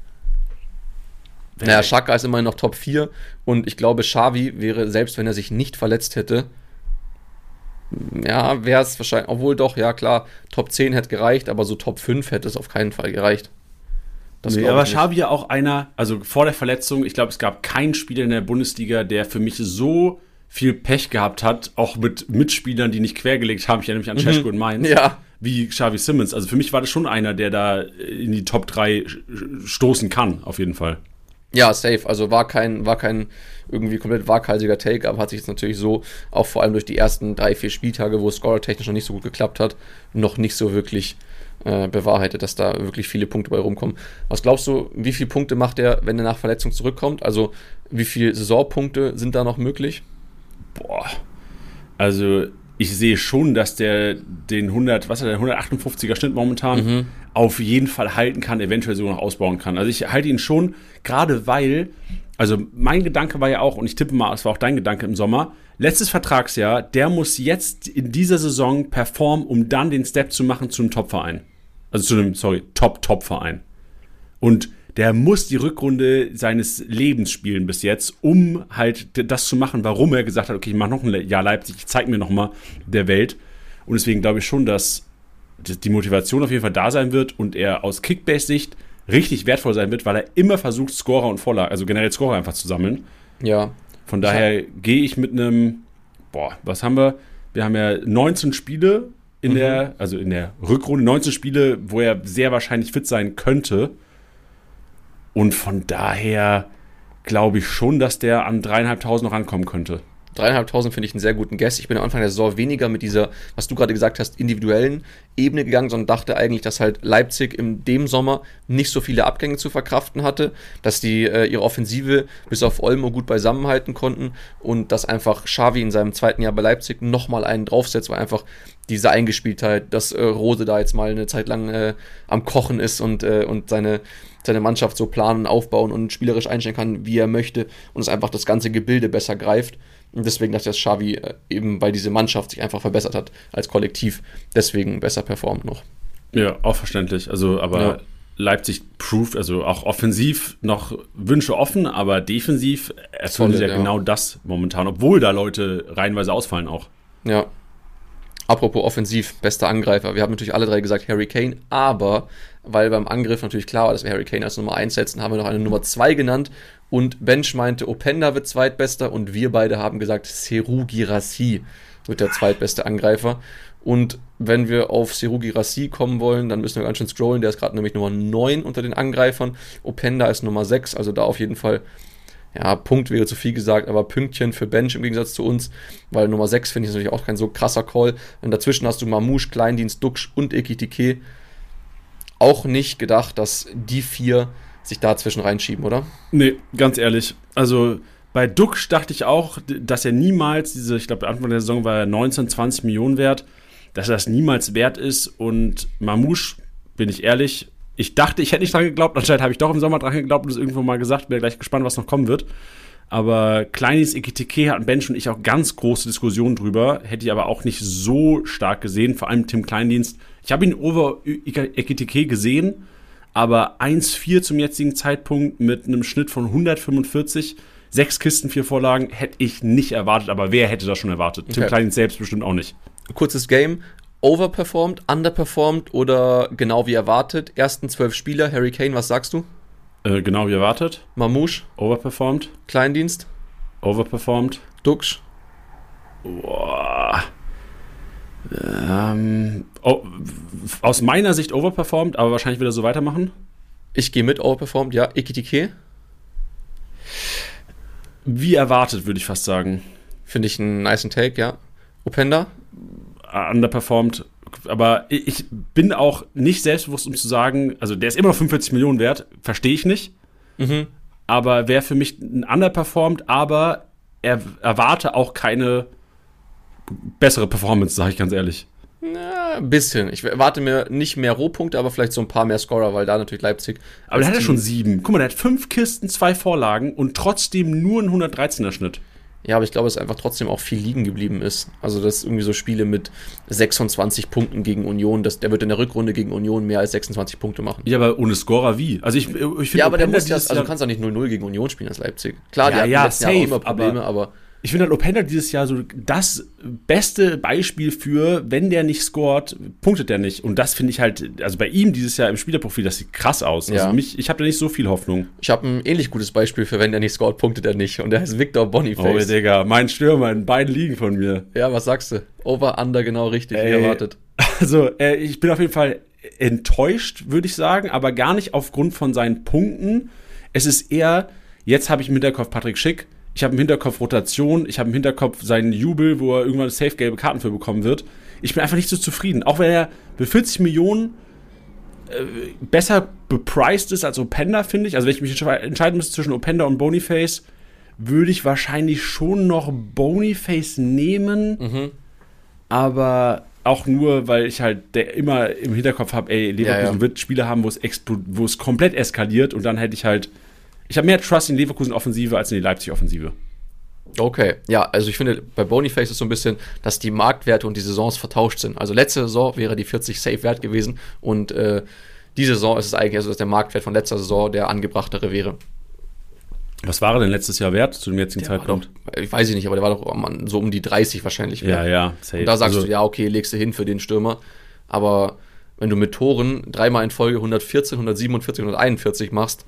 Naja, Xhaka ist immerhin noch Top 4 und ich glaube, Xavi wäre, selbst wenn er sich nicht verletzt hätte, ja, wäre es wahrscheinlich, obwohl doch, ja klar, Top 10 hätte gereicht, aber so Top 5 hätte es auf keinen Fall gereicht. Das nee, aber Xavi ja auch einer, also vor der Verletzung, ich glaube, es gab keinen Spieler in der Bundesliga, der für mich so viel Pech gehabt hat, auch mit Mitspielern, die nicht quergelegt haben, ich erinnere mich an Šeško und Mainz, wie Xavi Simons. Also für mich war das schon einer, der da in die Top 3 stoßen kann, auf jeden Fall. Ja, safe. Also war kein irgendwie komplett waghalsiger Take, aber hat sich jetzt natürlich so, auch vor allem durch die ersten 3-4 Spieltage, wo es scorertechnisch noch nicht so gut geklappt hat, noch nicht so wirklich bewahrheitet, dass da wirklich viele Punkte bei rumkommen. Was glaubst du, wie viele Punkte macht er, wenn er nach Verletzung zurückkommt? Also wie viele Saisonpunkte sind da noch möglich? Boah, also ich sehe schon, dass der den 158er Schnitt momentan auf jeden Fall halten kann, eventuell sogar noch ausbauen kann. Also ich halte ihn schon, gerade weil, also mein Gedanke war ja auch, und ich tippe mal, es war auch dein Gedanke im Sommer, letztes Vertragsjahr, der muss jetzt in dieser Saison performen, um dann den Step zu machen zu einem Top-Verein. Also zu einem, Top-Verein. Und der muss die Rückrunde seines Lebens spielen bis jetzt, um halt das zu machen, warum er gesagt hat, okay, ich mache noch ein Jahr Leipzig, ich zeige mir noch mal der Welt. Und deswegen glaube ich schon, dass die Motivation auf jeden Fall da sein wird und er aus Kickbase-Sicht richtig wertvoll sein wird, weil er immer versucht, Scorer und Vorlagen, also generell Scorer einfach zu sammeln. Ja. Von daher gehe ich mit einem, was haben wir? Wir haben ja 19 Spiele in der Rückrunde, 19 Spiele, wo er sehr wahrscheinlich fit sein könnte. Und von daher glaube ich schon, dass der an 3.500 noch rankommen könnte. 3.500 finde ich einen sehr guten Guess. Ich bin am Anfang der Saison weniger mit dieser, was du gerade gesagt hast, individuellen Ebene gegangen, sondern dachte eigentlich, dass halt Leipzig in dem Sommer nicht so viele Abgänge zu verkraften hatte, dass die ihre Offensive bis auf Olmo gut beisammenhalten konnten und dass einfach Xavi in seinem zweiten Jahr bei Leipzig nochmal einen draufsetzt, weil einfach diese Eingespieltheit, dass Rose da jetzt mal eine Zeit lang am Kochen ist und seine Mannschaft so planen, aufbauen und spielerisch einstellen kann, wie er möchte und es einfach das ganze Gebilde besser greift. Und deswegen dachte ich, dass Xavi eben, weil diese Mannschaft sich einfach verbessert hat als Kollektiv, deswegen besser performt noch. Ja, auch verständlich. Also, aber Leipzig proved, also auch offensiv noch Wünsche offen, aber defensiv erfüllen sie ja genau das momentan, obwohl da Leute reihenweise ausfallen auch. Ja. Apropos offensiv, bester Angreifer. Wir haben natürlich alle drei gesagt Harry Kane, aber weil beim Angriff natürlich klar war, dass wir Harry Kane als Nummer 1 setzen, haben wir noch eine Nummer 2 genannt und Bench meinte, Openda wird zweitbester und wir beide haben gesagt, Serhou Guirassy wird der zweitbeste Angreifer. Und wenn wir auf Serhou Guirassy kommen wollen, dann müssen wir ganz schön scrollen, der ist gerade nämlich Nummer 9 unter den Angreifern, Openda ist Nummer 6, also da auf jeden Fall, ja, Punkt wäre zu viel gesagt, aber Pünktchen für Bench im Gegensatz zu uns, weil Nummer 6 finde ich natürlich auch kein so krasser Call. Und dazwischen hast du Mamouche, Kleindienst, Duxch und Ekitike. Auch nicht gedacht, dass die 4 sich dazwischen reinschieben, oder? Nee, ganz ehrlich. Also bei Duxch dachte ich auch, dass er niemals ich glaube, Anfang der Saison war er 19, 20 Millionen wert, dass er das niemals wert ist. Und Mamouche, bin ich ehrlich, ich dachte, ich hätte nicht dran geglaubt, anscheinend habe ich doch im Sommer dran geglaubt und es irgendwo mal gesagt, bin gleich gespannt, was noch kommen wird. Aber Kleinis, Ekitike hatten Bench und ich auch ganz große Diskussionen drüber, hätte ich aber auch nicht so stark gesehen, vor allem Tim Kleindienst. Ich habe ihn over Ekitike gesehen, aber 1,4 zum jetzigen Zeitpunkt mit einem Schnitt von 145, 6 Kisten, 4 Vorlagen, hätte ich nicht erwartet, aber wer hätte das schon erwartet? Okay. Tim Kleindienst selbst bestimmt auch nicht. Kurzes Game. Overperformed, underperformed oder genau wie erwartet? Ersten 12 Spieler, Harry Kane, was sagst du? Genau wie erwartet. Mamouche? Overperformed. Kleindienst? Overperformed. Duxch? Aus meiner Sicht overperformed, aber wahrscheinlich wieder so weitermachen. Ich gehe mit overperformed, ja. Ekitike? Wie erwartet, würde ich fast sagen. Finde ich einen nicen Take, ja. Openda? Underperformed, aber ich bin auch nicht selbstbewusst, um zu sagen, also der ist immer noch 45 Millionen wert, verstehe ich nicht, aber wäre für mich ein underperformed, aber er erwarte auch keine bessere Performance, sage ich ganz ehrlich. Ja, ein bisschen. Ich erwarte mir nicht mehr Rohpunkte, aber vielleicht so ein paar mehr Scorer, weil da natürlich Leipzig. Aber der hat ja schon 7. Guck mal, der hat 5 Kisten, 2 Vorlagen und trotzdem nur ein 113er Schnitt. Ja, aber ich glaube, dass einfach trotzdem auch viel liegen geblieben ist. Also, dass irgendwie so Spiele mit 26 Punkten gegen Union, der wird in der Rückrunde gegen Union mehr als 26 Punkte machen. Ja, aber ohne Scorer wie? Also ich finde, ja, aber der muss ja, also du kannst auch nicht 0-0 gegen Union spielen als Leipzig. Klar, die hatten letztes Jahr auch immer Probleme, aber ich finde halt Openda dieses Jahr so das beste Beispiel für, wenn der nicht scoret, punktet der nicht. Und das finde ich halt, also bei ihm dieses Jahr im Spielerprofil, das sieht krass aus. Ja. Also ich habe da nicht so viel Hoffnung. Ich habe ein ähnlich gutes Beispiel für, wenn der nicht scoret, punktet er nicht. Und der heißt Victor Boniface. Oh, Digga, mein Stürmer in beiden liegen von mir. Ja, was sagst du? Over, under, genau richtig, wie erwartet. Also, ich bin auf jeden Fall enttäuscht, würde ich sagen, aber gar nicht aufgrund von seinen Punkten. Es ist eher, jetzt habe ich im Hinterkopf Patrick Schick, ich habe im Hinterkopf Rotation, ich habe im Hinterkopf seinen Jubel, wo er irgendwann safe gelbe Karten für bekommen wird. Ich bin einfach nicht so zufrieden. Auch wenn er für 40 Millionen besser bepriced ist als Openda, finde ich. Also wenn ich mich entscheiden müsste zwischen Openda und Boniface, würde ich wahrscheinlich schon noch Boniface nehmen. Mhm. Aber auch nur, weil ich halt immer im Hinterkopf habe, Leverkusen wird Spiele haben, wo es komplett eskaliert und dann hätte ich halt. Ich habe mehr Trust in Leverkusen-Offensive als in die Leipzig-Offensive. Okay, ja, also ich finde, bei Boniface ist so ein bisschen, dass die Marktwerte und die Saisons vertauscht sind. Also letzte Saison wäre die 40 safe wert gewesen und diese Saison ist es eigentlich so, dass der Marktwert von letzter Saison der angebrachtere wäre. Was war er denn letztes Jahr wert zu dem jetzigen Zeitpunkt? Ich weiß nicht, aber der war doch so um die 30 wahrscheinlich wert. Ja, safe. Und da sagst du, ja, okay, legst du hin für den Stürmer. Aber wenn du mit Toren dreimal in Folge 114, 147, 141 machst,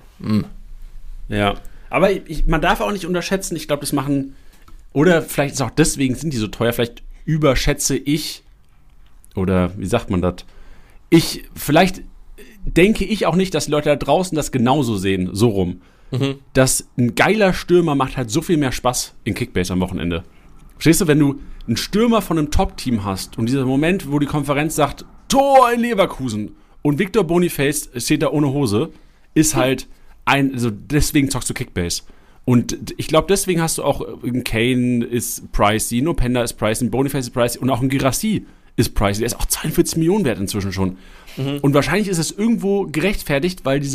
Ja, aber man darf auch nicht unterschätzen, ich glaube, das machen, oder vielleicht ist auch deswegen sind die so teuer, vielleicht überschätze ich, oder wie sagt man das, vielleicht denke ich auch nicht, dass die Leute da draußen das genauso sehen, so rum. Dass ein geiler Stürmer macht halt so viel mehr Spaß in Kickbase am Wochenende. Verstehst du, wenn du einen Stürmer von einem Top-Team hast und dieser Moment, wo die Konferenz sagt, Tor in Leverkusen und Victor Boniface steht da ohne Hose, ist halt also deswegen zockst du Kickbase. Und ich glaube, deswegen hast du auch ein Kane ist pricey, ein Openda ist pricey, ein Boniface ist pricey und auch ein Girassi ist pricey. Der ist auch 42 Millionen wert inzwischen schon. Und wahrscheinlich ist es irgendwo gerechtfertigt, weil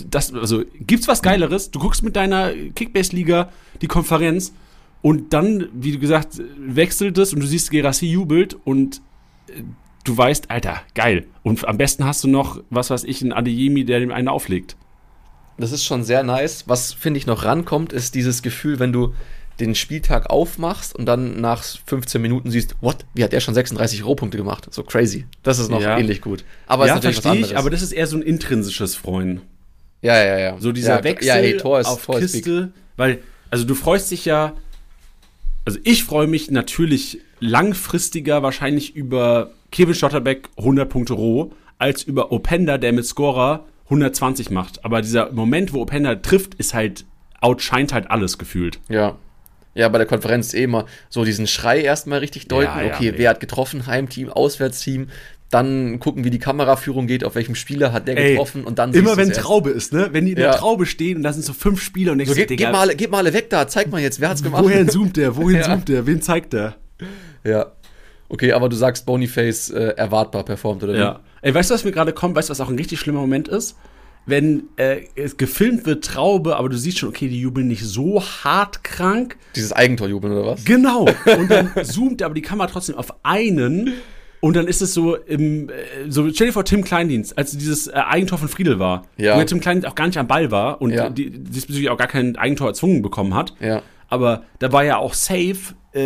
gibt's was Geileres? Du guckst mit deiner Kickbase-Liga die Konferenz und dann, wie du gesagt, wechselt es und du siehst, Girassi jubelt und du weißt, Alter, geil. Und am besten hast du noch, was weiß ich, einen Adeyemi, der dem einen auflegt. das ist schon sehr nice. Was, finde ich, noch rankommt, ist dieses Gefühl, wenn du den Spieltag aufmachst und dann nach 15 Minuten siehst, wie hat der schon 36 Rohpunkte gemacht? So crazy. Das ist noch ähnlich gut. Aber ja, ist natürlich verstehe ich, aber das ist eher so ein intrinsisches Freuen. Ja. So dieser Wechsel Tor auf ist Kiste, big. weil, also du freust dich ja, also ich freue mich natürlich langfristiger wahrscheinlich über Kevin Schlotterbeck 100 Punkte roh, als über Openda, der mit Scorer 120 macht. Aber dieser Moment, wo Openda trifft, ist halt, outscheint halt alles gefühlt. Ja, bei der Konferenz immer so diesen Schrei erstmal richtig deuten. Wer hat getroffen? Heimteam, Auswärtsteam. Dann gucken, wie die Kameraführung geht, auf welchem Spieler hat der getroffen. Und dann immer wenn Traube ist, ne? Wenn die in der Traube stehen und da sind so 5 Spieler und denkst so, geht mal alle weg da, zeig mal jetzt, wer hat's gemacht? Wohin zoomt der? Zoomt der? Wen zeigt der? Ja. Okay, aber du sagst, Boniface erwartbar performt, oder ja. Ey, weißt du, was mir gerade kommt? Weißt du, was auch ein richtig schlimmer Moment ist? Wenn es gefilmt wird, Traube, aber du siehst schon, okay, die jubeln nicht so hart krank. Dieses Eigentorjubeln, oder was? Genau. Und dann zoomt aber die Kamera trotzdem auf einen und dann ist es so so stell dir vor, Tim Kleindienst, als dieses Eigentor von Friedel war, wo Tim Kleindienst auch gar nicht am Ball war und diesbezüglich auch gar kein Eigentor erzwungen bekommen hat. Ja. Aber da war ja auch safe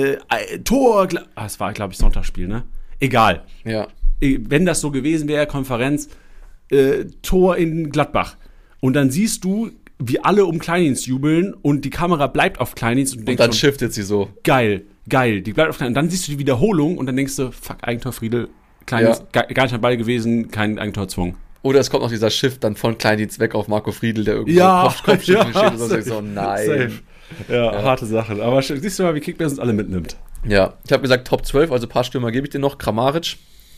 Tor, es war, glaube ich, Sonntagsspiel, ne? Egal. Ja. Wenn das so gewesen wäre, Konferenz, Tor in Gladbach. Und dann siehst du, wie alle um Kleindienst jubeln und die Kamera bleibt auf Kleindienst. Und dann shiftet sie so. Geil, die bleibt auf Kleindienst. Und dann siehst du die Wiederholung und dann denkst du, fuck, Eigentor Friedel, Kleindienst, gar nicht am Ball gewesen, kein Eigentor erzwungen. Oder es kommt noch dieser Shift dann von Kleindienst weg auf Marco Friedl, der irgendwie Kopfschiff steht und so, nein. Safe. Ja, harte Sache. Aber siehst du mal, wie Kickbase uns alle mitnimmt. Ja, ich habe gesagt Top 12, also ein paar Stürmer gebe ich dir noch. Kramaric.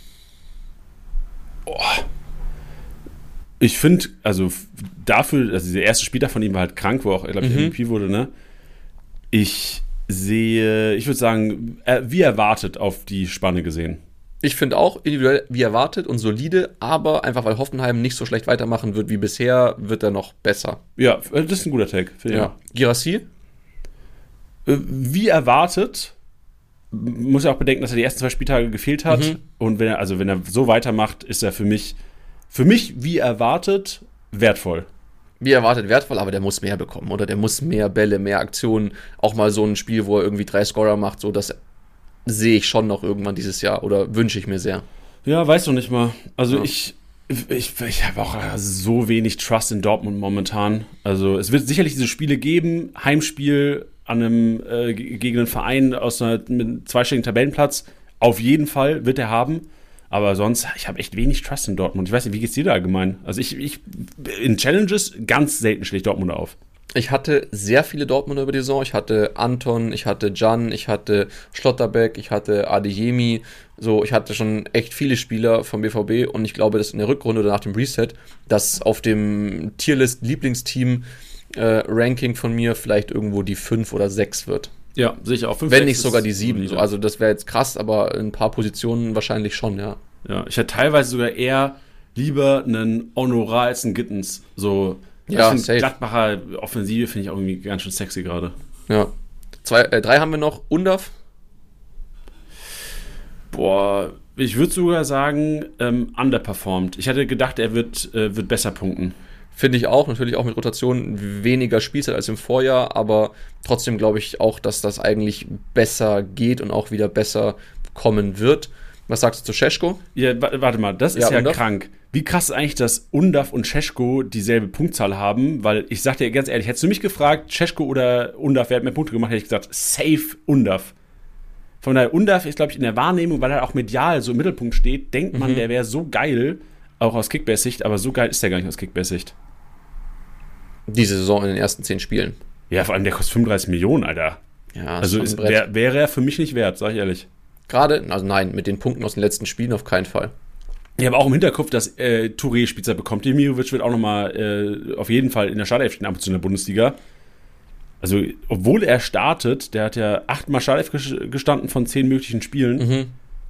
Ich finde, also dafür, also der erste Spieltag von ihm war halt krank, wo auch, glaube ich, MVP wurde, ne? Ich würde sagen, wie erwartet auf die Spanne gesehen. Ich finde auch individuell wie erwartet und solide, aber einfach weil Hoffenheim nicht so schlecht weitermachen wird wie bisher, wird er noch besser. Ja, das ist ein guter Take. Ja. Guirassy? Wie erwartet, muss ja auch bedenken, dass er die ersten 2 Spieltage gefehlt hat. Und wenn er so weitermacht, ist er für mich wie erwartet wertvoll. Wie erwartet wertvoll, aber der muss mehr bekommen, oder? Der muss mehr Bälle, mehr Aktionen. Auch mal so ein Spiel, wo er irgendwie 3 Scorer macht, so das sehe ich schon noch irgendwann dieses Jahr oder wünsche ich mir sehr. Ja, weiß doch nicht mal. Also ich habe auch so wenig Trust in Dortmund momentan. Also es wird sicherlich diese Spiele geben, Heimspiel an einem gegen einen Verein mit einem zweistelligen Tabellenplatz. Auf jeden Fall wird er haben. Aber sonst, ich habe echt wenig Trust in Dortmund. Ich weiß nicht, wie geht's dir da allgemein? Also ich in Challenges ganz selten schlägt Dortmund auf. Ich hatte sehr viele Dortmunder über die Saison. Ich hatte Anton, ich hatte Can, ich hatte Schlotterbeck, ich hatte Adeyemi. So, ich hatte schon echt viele Spieler vom BVB und ich glaube, dass in der Rückrunde oder nach dem Reset, dass auf dem Tierlist-Lieblingsteam-Ranking von mir vielleicht irgendwo die 5 oder 6 wird. Ja, sicher auch 5. Wenn nicht sogar die 7. So, also das wäre jetzt krass, aber in ein paar Positionen wahrscheinlich schon, ja. Ja, ich hätte teilweise sogar eher lieber einen Honorar als einen Gittens. So. Ja, ich finde Gladbacher Offensive finde ich auch irgendwie ganz schön sexy gerade. Ja. 3 haben wir noch. Undav? Boah, ich würde sogar sagen, underperformed. Ich hätte gedacht, er wird besser punkten. Finde ich auch, natürlich auch mit Rotation weniger Spielzeit als im Vorjahr, aber trotzdem glaube ich auch, dass das eigentlich besser geht und auch wieder besser kommen wird. Was sagst du zu Šeško? Ja, warte mal, das ist ja Undav? krank. Wie krass ist eigentlich, dass Undav und Šeško dieselbe Punktzahl haben? Weil ich sag dir ganz ehrlich, hättest du mich gefragt, Šeško oder Undav, wer hat mehr Punkte gemacht, hätte ich gesagt, safe Undav. Von daher, Undav ist, glaube ich, in der Wahrnehmung, weil er auch medial so im Mittelpunkt steht, denkt man, der wäre so geil, auch aus Kickbase-Sicht, aber so geil ist der gar nicht aus Kickbase-Sicht. Diese Saison in den ersten 10 Spielen. Ja, vor allem, der kostet 35 Millionen, Alter. Ja, also wäre er für mich nicht wert, sag ich ehrlich. Gerade, also nein, mit den Punkten aus den letzten Spielen auf keinen Fall. Ich habe auch im Hinterkopf, dass Touré Spielzeit bekommt. Demirovic wird auch nochmal auf jeden Fall in der Startelf stehen, ab und zu in der Bundesliga. Also, obwohl er startet, der hat ja 8-mal Startelf gestanden von 10 möglichen Spielen,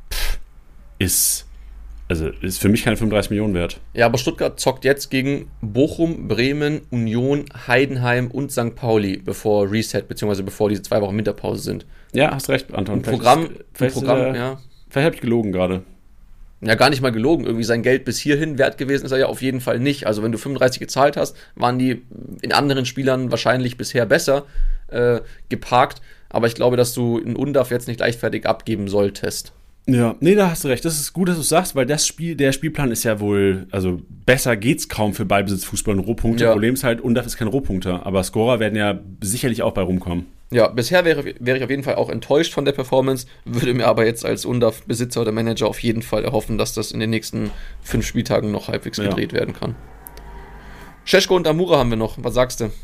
ist für mich keine 35 Millionen wert. Ja, aber Stuttgart zockt jetzt gegen Bochum, Bremen, Union, Heidenheim und St. Pauli, bevor Reset, beziehungsweise bevor diese 2 Wochen Winterpause sind. Ja, hast recht, Anton. Vielleicht habe ich gelogen gerade. Ja, gar nicht mal gelogen. Irgendwie sein Geld bis hierhin wert gewesen ist er ja auf jeden Fall nicht. Also wenn du 35 gezahlt hast, waren die in anderen Spielern wahrscheinlich bisher besser geparkt. Aber ich glaube, dass du einen Undav jetzt nicht leichtfertig abgeben solltest. Ja, nee, da hast du recht. Das ist gut, dass du es sagst, weil der Spielplan ist ja wohl, also besser geht's kaum für Ballbesitzfußball und Rohpunkte. Ja. Problem ist halt, Undav ist kein Rohpunkter, aber Scorer werden ja sicherlich auch bei rumkommen. Ja, bisher wäre ich auf jeden Fall auch enttäuscht von der Performance, würde mir aber jetzt als Undav-Besitzer oder Manager auf jeden Fall erhoffen, dass das in den nächsten 5 Spieltagen noch halbwegs gedreht werden kann. Šeško und Amura haben wir noch. Was sagst du?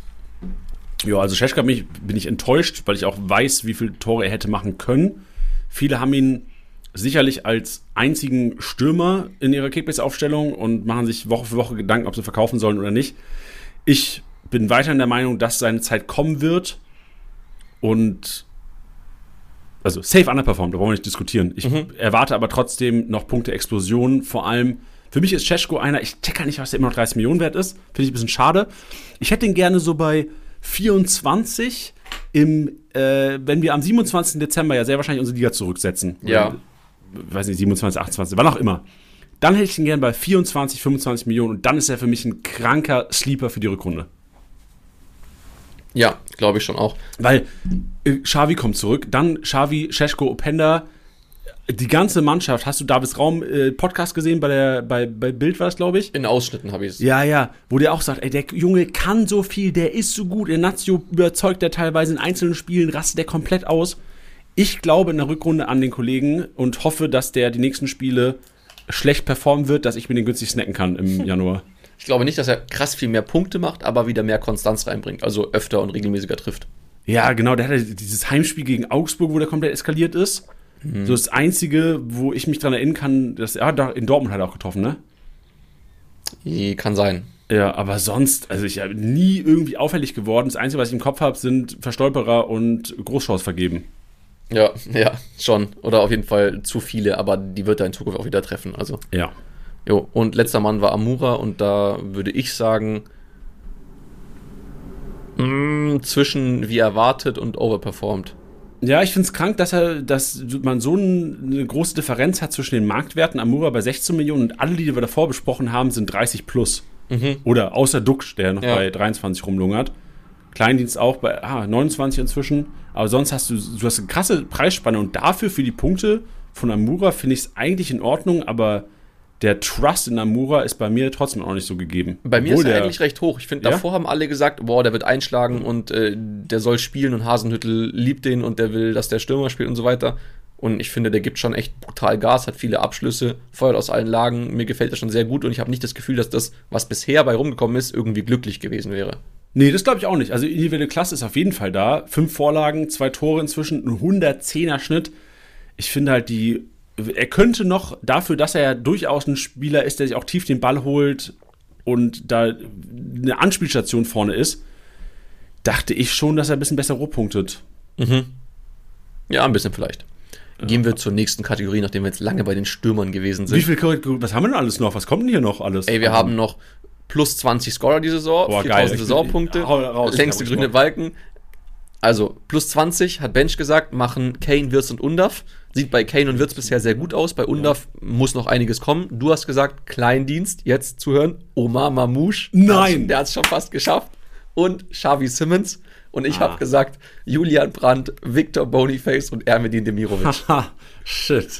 Ja, also Šeško bin ich enttäuscht, weil ich auch weiß, wie viele Tore er hätte machen können. Viele haben ihn sicherlich als einzigen Stürmer in ihrer Kickbase-Aufstellung und machen sich Woche für Woche Gedanken, ob sie verkaufen sollen oder nicht. Ich bin weiterhin der Meinung, dass seine Zeit kommen wird und also safe underperformed, da wollen wir nicht diskutieren. Ich erwarte aber trotzdem noch Punkte-Explosionen, vor allem für mich ist Šeško einer, ich check gar nicht, was der immer noch 30 Millionen wert ist, finde ich ein bisschen schade. Ich hätte ihn gerne so bei 24 wenn wir am 27. Dezember ja sehr wahrscheinlich unsere Liga zurücksetzen. Ja. Weiß nicht, 27, 28, wann auch immer. Dann hätte ich ihn gerne bei 24, 25 Millionen und dann ist er für mich ein kranker Sleeper für die Rückrunde. Ja, glaube ich schon auch. Weil Xavi kommt zurück, dann Xavi, Šeško, Openda, die ganze Mannschaft. Hast du Davis Raum Podcast gesehen bei Bild war das, glaube ich? In Ausschnitten habe ich es. Ja, wo der auch sagt, ey, der Junge kann so viel, der ist so gut. In Lazio überzeugt er teilweise in einzelnen Spielen, rastet der komplett aus. Ich glaube in der Rückrunde an den Kollegen und hoffe, dass der die nächsten Spiele schlecht performen wird, dass ich mir den günstig snacken kann im Januar. Ich glaube nicht, dass er krass viel mehr Punkte macht, aber wieder mehr Konstanz reinbringt, also öfter und regelmäßiger trifft. Ja, genau, der hatte dieses Heimspiel gegen Augsburg, wo der komplett eskaliert ist. So das Einzige, wo ich mich dran erinnern kann, dass in Dortmund hat er auch getroffen, ne? Kann sein. Ja, aber sonst, also ich habe nie irgendwie auffällig geworden. Das Einzige, was ich im Kopf habe, sind Verstolperer und Großchance vergeben. Ja, schon. Oder auf jeden Fall zu viele, aber die wird er in Zukunft auch wieder treffen. Also. Ja. Jo, und letzter Mann war Amura und da würde ich sagen, zwischen wie erwartet und overperformed. Ja, ich finde es krank, dass man so eine große Differenz hat zwischen den Marktwerten. Amura bei 16 Millionen und alle, die wir davor besprochen haben, sind 30 plus. Oder außer Duxch, der noch bei 23 rumlungert. Kleindienst auch bei 29 inzwischen. Aber sonst hast du eine krasse Preisspanne und dafür für die Punkte von Amura finde ich es eigentlich in Ordnung, aber der Trust in Amura ist bei mir trotzdem auch nicht so gegeben. Bei mir ist er eigentlich recht hoch. Ich finde, davor haben alle gesagt, boah, der wird einschlagen und der soll spielen und Hasenhüttl liebt den und der will, dass der Stürmer spielt und so weiter. Und ich finde, der gibt schon echt brutal Gas, hat viele Abschlüsse, feuert aus allen Lagen. Mir gefällt er schon sehr gut und ich habe nicht das Gefühl, dass das, was bisher bei rumgekommen ist, irgendwie glücklich gewesen wäre. Nee, das glaube ich auch nicht. Also individuelle Klasse ist auf jeden Fall da. 5 Vorlagen, 2 Tore inzwischen, ein 110er Schnitt. Ich finde halt er könnte noch, dafür, dass er ja durchaus ein Spieler ist, der sich auch tief den Ball holt und da eine Anspielstation vorne ist, dachte ich schon, dass er ein bisschen besser rohpunktet. Ja, ein bisschen vielleicht. Gehen wir zur nächsten Kategorie, nachdem wir jetzt lange bei den Stürmern gewesen sind. Was haben wir denn alles noch? Was kommt denn hier noch alles? Wir haben noch plus 20 Scorer diese Saison, 4000 Saisonpunkte, längste grüne Balken. Also, plus 20, hat Bench gesagt, machen Kane, Wirtz und Undav. Sieht bei Kane und Wirtz bisher sehr gut aus. Bei Undav muss noch einiges kommen. Du hast gesagt, Kleindienst, jetzt zuhören. Omar Mamouche. Nein! Der hat es schon fast geschafft. Und Xavi Simons. Und ich habe gesagt, Julian Brandt, Victor Boniface und Ermedin Demirovic. Haha, shit.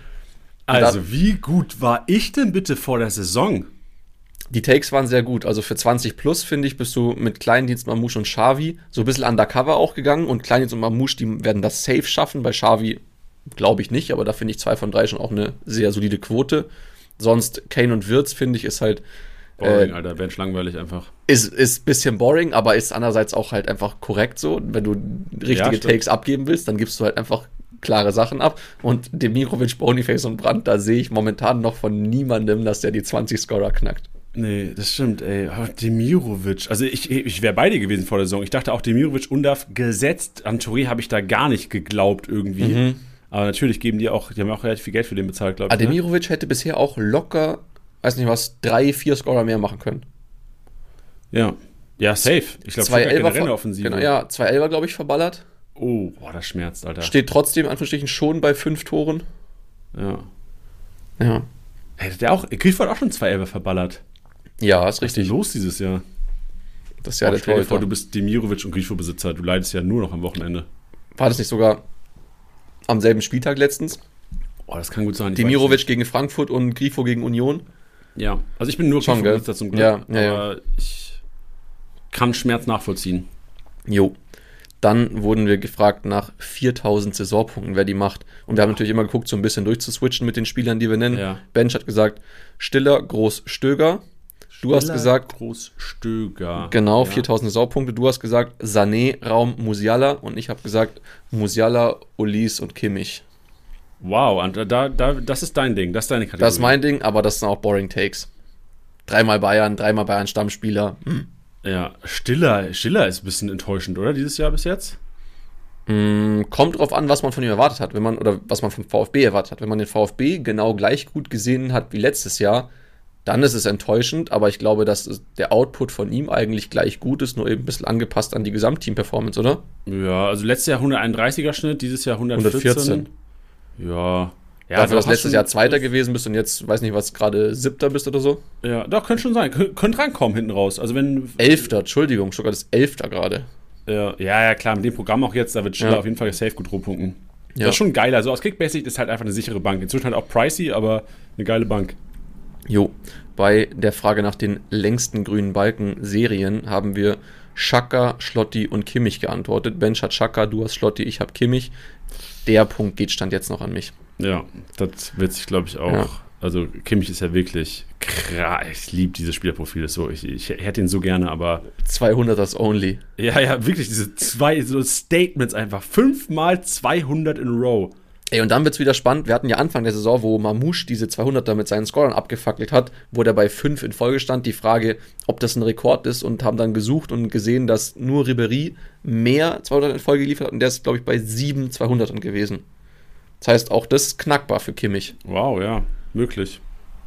Also, wie gut war ich denn bitte vor der Saison? Die Takes waren sehr gut. Also für 20 plus, finde ich, bist du mit Kleindienst, Mamouche und Xavi so ein bisschen undercover auch gegangen. Und Kleindienst und Mamouche, die werden das safe schaffen. Bei Xavi glaube ich nicht, aber da finde ich 2 von 3 schon auch eine sehr solide Quote. Sonst Kane und Wirtz, finde ich, ist halt boring, Alter, Bench langweilig einfach. Ist ein bisschen boring, aber ist andererseits auch halt einfach korrekt so. Wenn du richtige Takes abgeben willst, dann gibst du halt einfach klare Sachen ab. Und Demirovic, Boniface und Brandt, da sehe ich momentan noch von niemandem, dass der die 20 Scorer knackt. Nee, das stimmt, ey. Demirovic. Also ich wäre bei dir gewesen vor der Saison. Ich dachte auch, Demirovic Undav gesetzt. An Touré habe ich da gar nicht geglaubt irgendwie. Aber natürlich die haben ja auch relativ viel Geld für den bezahlt, glaube ich. Demirovic hätte bisher auch locker, weiß nicht was, 3-4 Scorer mehr machen können. Ja. Ja, safe. Ich glaube, 2-11er Offensive. Genau, ja, 2-11er, glaube ich, verballert. Oh, boah, das schmerzt, Alter. Steht trotzdem, Anführungsstrichen, schon bei 5 Toren. Ja. Ja. Hey, Grifo hat auch schon 2-11er verballert. Ja, ist richtig. Was ist denn los dieses Jahr? Das ist ja der Stell dir vor, du bist Demirovic und Grifo-Besitzer. Du leidest ja nur noch am Wochenende. War das nicht sogar am selben Spieltag letztens? Oh, das kann gut sein. Demirovic gegen Frankfurt und Grifo gegen Union? Ja, also ich bin nur Grifo-Besitzer zum Glück. Ja. Aber ich kann Schmerz nachvollziehen. Jo. Dann wurden wir gefragt nach 4000 Saisonpunkten, wer die macht. Und wir haben natürlich immer geguckt, so ein bisschen durchzuswitchen mit den Spielern, die wir nennen. Ja. Bench hat gesagt, Stiller, Groß, Stöger. Du hast gesagt, Groß, Stöger. Genau, 4000 Saisonpunkte. Du hast gesagt, Sané, Raum, Musiala. Und ich habe gesagt, Musiala, Olis und Kimmich. Wow, und das ist dein Ding, das ist deine Kategorie. Das ist mein Ding, aber das sind auch boring Takes. 3-mal Bayern Stammspieler. Ja, Stiller ist ein bisschen enttäuschend, oder? Dieses Jahr bis jetzt? Kommt drauf an, was man von ihm erwartet hat, oder was man vom VfB erwartet hat. Wenn man den VfB genau gleich gut gesehen hat wie letztes Jahr, dann ist es enttäuschend, aber ich glaube, dass der Output von ihm eigentlich gleich gut ist, nur eben ein bisschen angepasst an die Gesamtteam-Performance, oder? Ja, also letztes Jahr 131er Schnitt, dieses Jahr 114. Ja. Dafür, dass letztes Jahr Zweiter gewesen bist und jetzt, weiß nicht was, gerade Siebter bist oder so? Ja, doch, könnte schon sein. Könnte rankommen hinten raus. Also wenn... Elfter, Entschuldigung, sogar das Elfter gerade. Ja, klar, mit dem Programm auch jetzt, da wird Schiller auf jeden Fall safe gut rohpunkten. Ja. Das ist schon geil. Also aus Kickbase-Sicht ist halt einfach eine sichere Bank. Inzwischen halt auch pricey, aber eine geile Bank. Jo, bei der Frage nach den längsten grünen Balken-Serien haben wir Xhaka, Schlotti und Kimmich geantwortet. Bench hat Xhaka, du hast Schlotti, ich habe Kimmich. Der Punkt geht Stand jetzt noch an mich. Ja, das wird sich, glaube ich, auch. Ja. Also Kimmich ist ja wirklich krass. Ich liebe dieses Spielerprofil. So, ich hätte ihn so gerne, aber 200ers only. Ja, wirklich, diese 2 so Statements einfach. 5 mal 200 in a row. Ey, und dann wird's wieder spannend. Wir hatten ja Anfang der Saison, wo Mamouche diese 200er mit seinen Scorern abgefackelt hat, wo der bei 5 in Folge stand. Die Frage, ob das ein Rekord ist, und haben dann gesucht und gesehen, dass nur Ribéry mehr 200 in Folge geliefert hat, und der ist, glaube ich, bei 7 200ern gewesen. Das heißt, auch das ist knackbar für Kimmich. Wow, ja, möglich.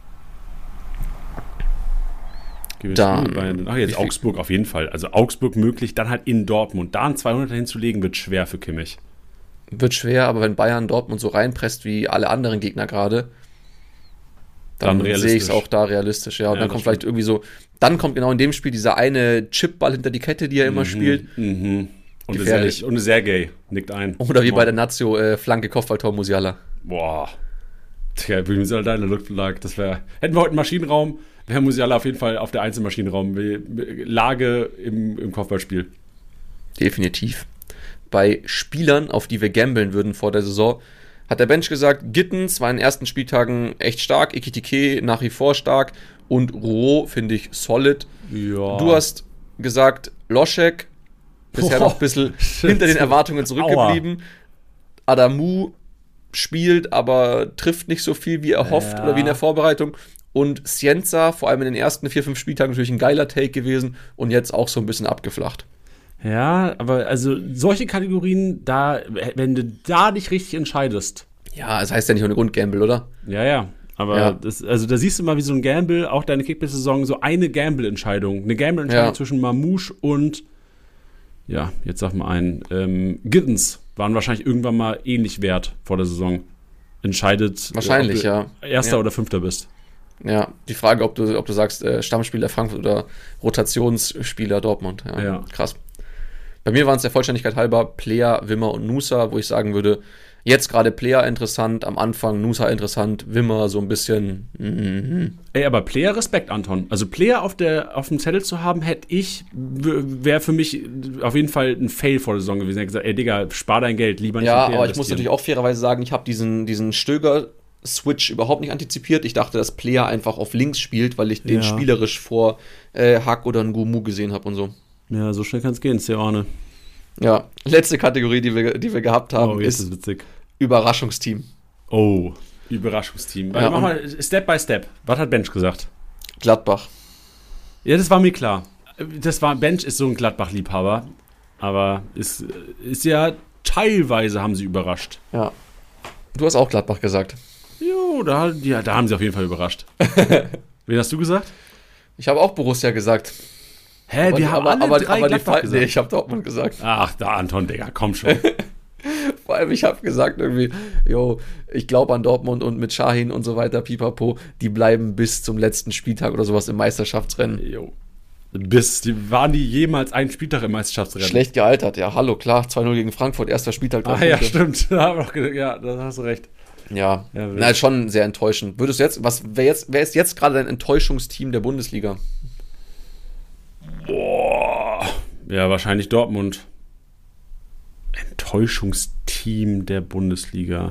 Dann, jetzt Augsburg auf jeden Fall. Also Augsburg möglich, dann halt in Dortmund. Da einen 200er hinzulegen, wird schwer für Kimmich. Wird schwer, aber wenn Bayern Dortmund so reinpresst wie alle anderen Gegner gerade, dann sehe ich es auch da realistisch. Ja, und dann kommt vielleicht irgendwie so, dann kommt genau in dem Spiel dieser eine Chipball hinter die Kette, die er immer spielt. Und gefährlich. Und Sergej nickt ein. Oder wie bei der Nazio, Flanke, Kopfballtor, Musiala. Boah. Tja, wie Musiala deine Luftlag, das wäre. Hätten wir heute einen Maschinenraum, wäre Musiala auf jeden Fall auf der Einzelmaschinenraum. Lage im Kopfballspiel. Definitiv. Bei Spielern, auf die wir gambeln würden vor der Saison, hat der Bench gesagt, Gittens war in den ersten Spieltagen echt stark, Ekitike nach wie vor stark und Rouault finde ich solid. Ja. Du hast gesagt, Loschek, bisher noch ein bisschen hinter den Erwartungen zurückgeblieben. Adamu spielt, aber trifft nicht so viel, wie er hofft oder wie in der Vorbereitung. Und Cienza, vor allem in den ersten 4-5 Spieltagen, natürlich ein geiler Take gewesen und jetzt auch so ein bisschen abgeflacht. Ja, aber also solche Kategorien, da, wenn du da nicht richtig entscheidest. Ja, das heißt ja nicht ohne Grund Gamble, oder? Ja. Aber also da siehst du mal, wie so ein Gamble, auch deine Kickbase-Saison, so eine Gamble-Entscheidung. Eine Gamble-Entscheidung zwischen Mamouche und, ja, jetzt sag mal einen, Giddens waren wahrscheinlich irgendwann mal ähnlich wert vor der Saison. Entscheidet, wahrscheinlich, ob du Erster oder Fünfter bist. Ja, die Frage, ob du sagst, Stammspieler Frankfurt oder Rotationsspieler Dortmund. Ja, krass. Bei mir waren es der Vollständigkeit halber Player, Wimmer und Nusa, wo ich sagen würde, jetzt gerade Player interessant, am Anfang Nusa interessant, Wimmer so ein bisschen. Ey, aber Player Respekt, Anton. Also Player auf dem Zettel zu haben, wäre für mich auf jeden Fall ein Fail vor der Saison gewesen. Ich hätte gesagt, ey Digga, spar dein Geld, lieber nicht. Ja, aber ich muss natürlich auch fairerweise sagen, ich habe diesen Stöger-Switch überhaupt nicht antizipiert. Ich dachte, dass Player einfach auf links spielt, weil ich den spielerisch vor Hack oder Ngumu gesehen habe und so. Ja, so schnell kann es gehen, Seoane. Ja, letzte Kategorie, die wir gehabt haben, ist witzig. Überraschungsteam. Oh, Überraschungsteam. Ja, mach mal Step by Step. Was hat Bench gesagt? Gladbach. Ja, das war mir klar. Bench ist so ein Gladbach-Liebhaber, aber ist ja teilweise haben sie überrascht. Ja. Du hast auch Gladbach gesagt. Jo, da haben sie auf jeden Fall überrascht. Wen hast du gesagt? Ich habe auch Borussia gesagt. Hä, wir haben alle drei Gladbach gesagt. Nee, ich habe Dortmund gesagt. Ach, da Anton, Digga, komm schon. Vor allem, ich habe gesagt irgendwie, ich glaube an Dortmund und mit Şahin und so weiter, pipapo, die bleiben bis zum letzten Spieltag oder sowas im Meisterschaftsrennen. Jo. Waren die jemals einen Spieltag im Meisterschaftsrennen? Schlecht gealtert, ja, hallo, klar, 2-0 gegen Frankfurt, erster Spieltag. Ja, stimmt, ja, da hast du recht. Ja, schon sehr enttäuschend. Wer ist jetzt gerade dein Enttäuschungsteam der Bundesliga? Boah, ja, wahrscheinlich Dortmund. Enttäuschungsteam der Bundesliga.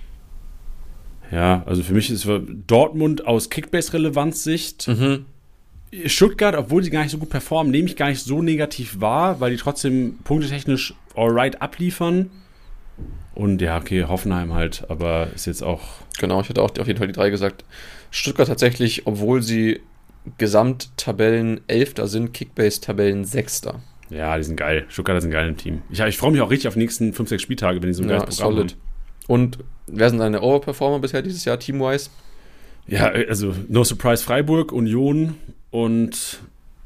Ja, also für mich ist Dortmund aus Kickbase-Relevanzsicht. Stuttgart, obwohl sie gar nicht so gut performen, nehme ich gar nicht so negativ wahr, weil die trotzdem punktetechnisch alright abliefern. Und ja, okay, Hoffenheim halt, aber ist jetzt auch... Genau, ich hatte auch auf jeden Fall die 3 gesagt. Stuttgart tatsächlich, obwohl sie Gesamttabellen 11. sind, Kickbase-Tabellen 6. Ja, die sind geil. Stuttgart ist ein geiles Team. Ich freue mich auch richtig auf die nächsten 5-6 Spieltage, wenn die so ein geiles Programm haben. Und wer sind deine Overperformer bisher dieses Jahr, team-wise? Ja, also no surprise Freiburg, Union und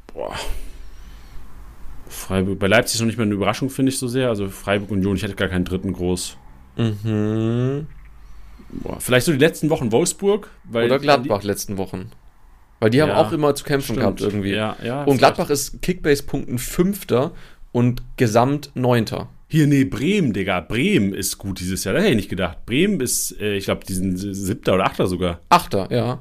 Freiburg. Bei Leipzig ist noch nicht mal eine Überraschung, finde ich so sehr. Also Freiburg, Union, ich hätte gar keinen dritten groß. Vielleicht so die letzten Wochen Wolfsburg. Oder Gladbach letzten Wochen. Weil die haben auch immer zu kämpfen gehabt irgendwie. Ja, und Gladbach ist Kickbase-Punkten 5. und Gesamt 9. Hier, nee, Bremen, Digga. Bremen ist gut dieses Jahr. Das hätte ich nicht gedacht. Bremen ist, ich glaube, die sind 7. oder 8. sogar. 8. Ja.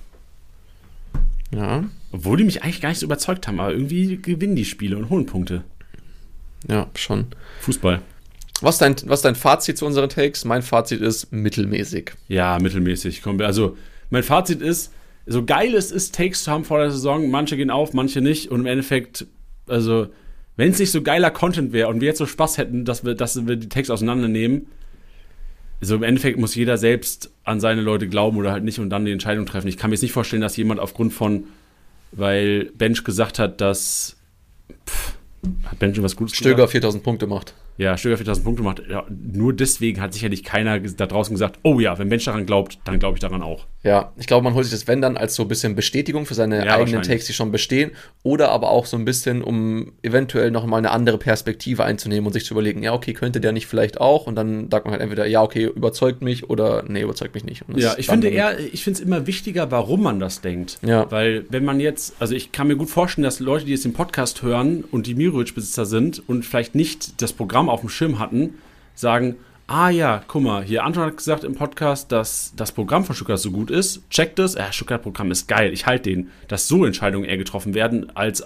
Obwohl die mich eigentlich gar nicht so überzeugt haben, aber irgendwie gewinnen die Spiele und holen Punkte. Ja, schon. Fußball. Was ist dein Fazit zu unseren Takes? Mein Fazit ist mittelmäßig. Ja, mittelmäßig. Also, mein Fazit ist, so geil es ist, Takes zu haben vor der Saison, manche gehen auf, manche nicht. Und im Endeffekt, also, wenn es nicht so geiler Content wäre und wir jetzt so Spaß hätten, dass wir die Takes auseinandernehmen, so im Endeffekt muss jeder selbst an seine Leute glauben oder halt nicht und dann die Entscheidung treffen. Ich kann mir jetzt nicht vorstellen, dass jemand aufgrund von, weil Bench gesagt hat, dass hat Bench was Gutes Stöger gesagt? 4000 Punkte macht. Ja, Stöger 4000 Punkte macht. Ja, nur deswegen hat sicherlich keiner da draußen gesagt, oh ja, wenn Bench daran glaubt, dann glaube ich daran auch. Ja, ich glaube, man holt sich das Wenn dann als so ein bisschen Bestätigung für seine eigenen Takes, die schon bestehen, oder aber auch so ein bisschen, um eventuell noch mal eine andere Perspektive einzunehmen und sich zu überlegen, ja, okay, könnte der nicht vielleicht auch? Und dann sagt man halt entweder, ja, okay, überzeugt mich oder nee, überzeugt mich nicht. Ja, ich finde es immer wichtiger, warum man das denkt. Ja. Weil wenn man jetzt, also ich kann mir gut vorstellen, dass Leute, die jetzt den Podcast hören und die Mirovic-Besitzer sind und vielleicht nicht das Programm auf dem Schirm hatten, sagen, ah ja, guck mal, hier Anton hat gesagt im Podcast, dass das Programm von Stuttgart so gut ist. Checkt es, Stuttgart-Programm ist geil, ich halte den, dass so Entscheidungen eher getroffen werden, als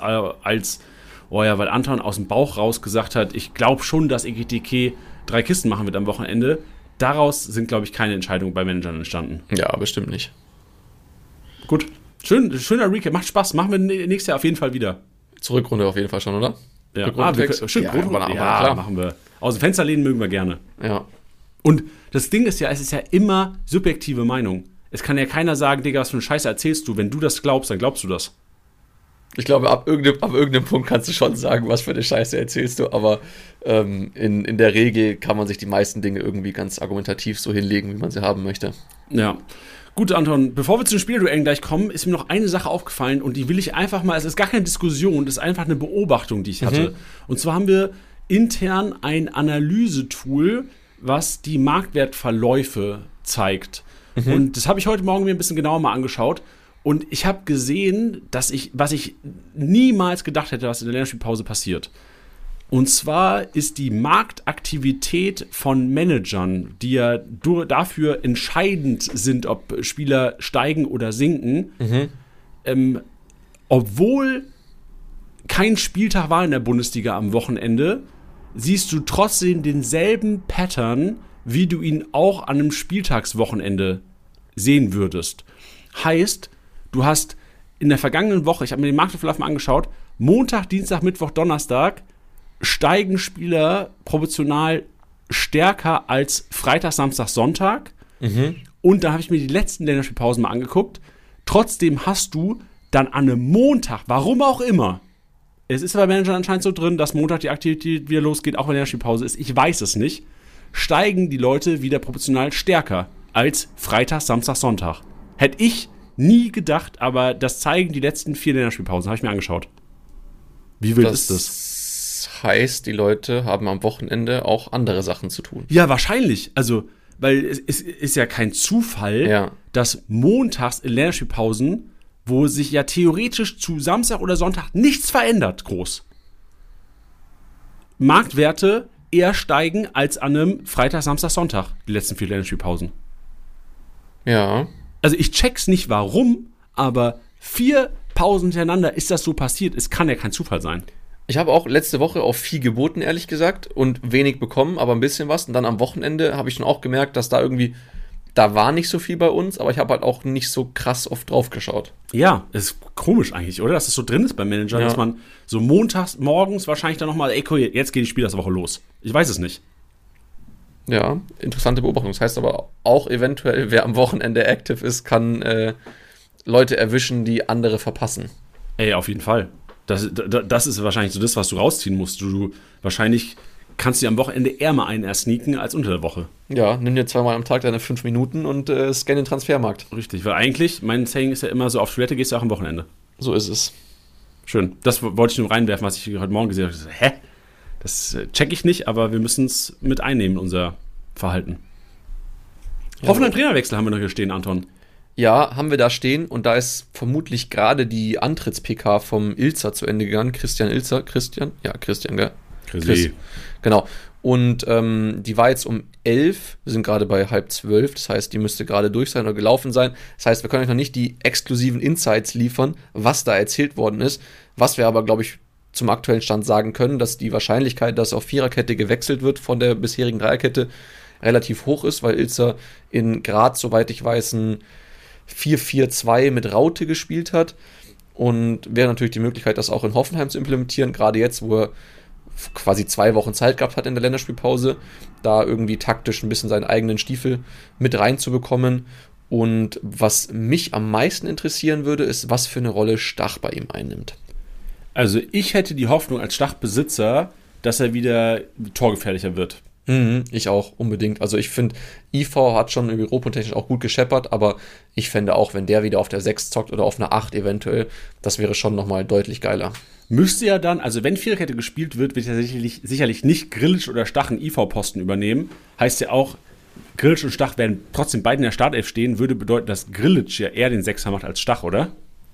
oh ja, weil Anton aus dem Bauch raus gesagt hat, ich glaube schon, dass EGTK 3 Kisten machen wird am Wochenende. Daraus sind, glaube ich, keine Entscheidungen bei Managern entstanden. Ja, bestimmt nicht. Gut, schöner Recap, macht Spaß, machen wir nächstes Jahr auf jeden Fall wieder. Zur auf jeden Fall schon, oder? Ja, schön, klar. Machen wir. Aus dem Fenster lehnen mögen wir gerne. Ja. Und das Ding ist ja, es ist ja immer subjektive Meinung. Es kann ja keiner sagen, Digga, was für eine Scheiße erzählst du. Wenn du das glaubst, dann glaubst du das. Ich glaube, ab irgendeinem Punkt kannst du schon sagen, was für eine Scheiße erzählst du, aber in der Regel kann man sich die meisten Dinge irgendwie ganz argumentativ so hinlegen, wie man sie haben möchte. Ja. Gut, Anton, bevor wir zu den Spielduellen gleich kommen, ist mir noch eine Sache aufgefallen und die will ich einfach mal, es ist gar keine Diskussion, das ist einfach eine Beobachtung, die ich hatte. Und zwar haben wir intern ein Analysetool, was die Marktwertverläufe zeigt. Und das habe ich heute Morgen mir ein bisschen genauer mal angeschaut. Und ich habe gesehen, was ich niemals gedacht hätte, was in der Länderspielpause passiert. Und zwar ist die Marktaktivität von Managern, die ja dafür entscheidend sind, ob Spieler steigen oder sinken, obwohl kein Spieltag war in der Bundesliga am Wochenende, siehst du trotzdem denselben Pattern, wie du ihn auch an einem Spieltagswochenende sehen würdest. Heißt, du hast in der vergangenen Woche, ich habe mir den Marktverlauf mal angeschaut, Montag, Dienstag, Mittwoch, Donnerstag steigen Spieler proportional stärker als Freitag, Samstag, Sonntag. Und da habe ich mir die letzten Länderspielpausen mal angeguckt. Trotzdem hast du dann an einem Montag, warum auch immer, es ist bei Managern anscheinend so drin, dass Montag die Aktivität wieder losgeht, auch wenn Länderspielpause ist, ich weiß es nicht, steigen die Leute wieder proportional stärker als Freitag, Samstag, Sonntag. Hätte ich nie gedacht, aber das zeigen die letzten 4 Länderspielpausen, habe ich mir angeschaut. Wie wild ist das? Das heißt, die Leute haben am Wochenende auch andere Sachen zu tun. Ja, wahrscheinlich. Also, weil es ist ja kein Zufall, dass montags in Länderspielpausen, wo sich ja theoretisch zu Samstag oder Sonntag nichts verändert, groß, Marktwerte eher steigen als an einem Freitag, Samstag, Sonntag, die letzten 4 Länderspielpausen. Ja. Also ich check's nicht, warum, aber 4 Pausen hintereinander ist das so passiert. Es kann ja kein Zufall sein. Ich habe auch letzte Woche auf viel geboten, ehrlich gesagt, und wenig bekommen, aber ein bisschen was. Und dann am Wochenende habe ich schon auch gemerkt, dass da war nicht so viel bei uns, aber ich habe halt auch nicht so krass oft drauf geschaut. Ja, ist komisch eigentlich, oder? Dass das so drin ist beim Manager, dass man so montags, morgens wahrscheinlich dann nochmal, jetzt geht die Spielerswoche los. Ich weiß es nicht. Ja, interessante Beobachtung. Das heißt aber auch eventuell, wer am Wochenende active ist, kann Leute erwischen, die andere verpassen. Ey, auf jeden Fall. Das ist wahrscheinlich so das, was du rausziehen musst. Du wahrscheinlich kannst du dir am Wochenende eher mal einen sneaken als unter der Woche. Ja, nimm dir 2-mal am Tag deine 5 Minuten und scan den Transfermarkt. Richtig, weil eigentlich, mein Saying ist ja immer so, auf Toilette gehst du auch am Wochenende. So ist es. Schön. Das wollte ich nur reinwerfen, was ich heute Morgen gesehen habe. Hä? Das check ich nicht, aber wir müssen es mit einnehmen, unser Verhalten. Ja, Hoffenheim Trainerwechsel haben wir noch hier stehen, Anton. Ja, haben wir da stehen und da ist vermutlich gerade die Antritts-PK vom Ilzer zu Ende gegangen. Christian Ilzer. Christian, gell? Chris. Genau. Und die war jetzt um 11, wir sind gerade bei 11:30, das heißt, die müsste gerade durch sein oder gelaufen sein. Das heißt, wir können euch noch nicht die exklusiven Insights liefern, was da erzählt worden ist. Was wir aber, glaube ich, zum aktuellen Stand sagen können, dass die Wahrscheinlichkeit, dass auf Viererkette gewechselt wird von der bisherigen Dreierkette, relativ hoch ist, weil Ilzer in Graz, soweit ich weiß, ein 4-4-2 mit Raute gespielt hat und wäre natürlich die Möglichkeit, das auch in Hoffenheim zu implementieren, gerade jetzt, wo er quasi 2 Wochen Zeit gehabt hat in der Länderspielpause, da irgendwie taktisch ein bisschen seinen eigenen Stiefel mit reinzubekommen. Und was mich am meisten interessieren würde, ist, was für eine Rolle Stach bei ihm einnimmt. Also ich hätte die Hoffnung als Stach-Besitzer, dass er wieder torgefährlicher wird. Ich auch, unbedingt. Also ich finde, IV hat schon europatechnisch auch gut gescheppert, aber ich fände auch, wenn der wieder auf der 6 zockt oder auf einer 8 eventuell, das wäre schon nochmal deutlich geiler. Müsste ja dann, also wenn Viererkette gespielt wird, wird ja sicherlich nicht Grillitsch oder Stach einen IV-Posten übernehmen. Heißt ja auch, Grillitsch und Stach werden trotzdem beide in der Startelf stehen, würde bedeuten, dass Grillitsch ja eher den Sechser macht als Stach, oder?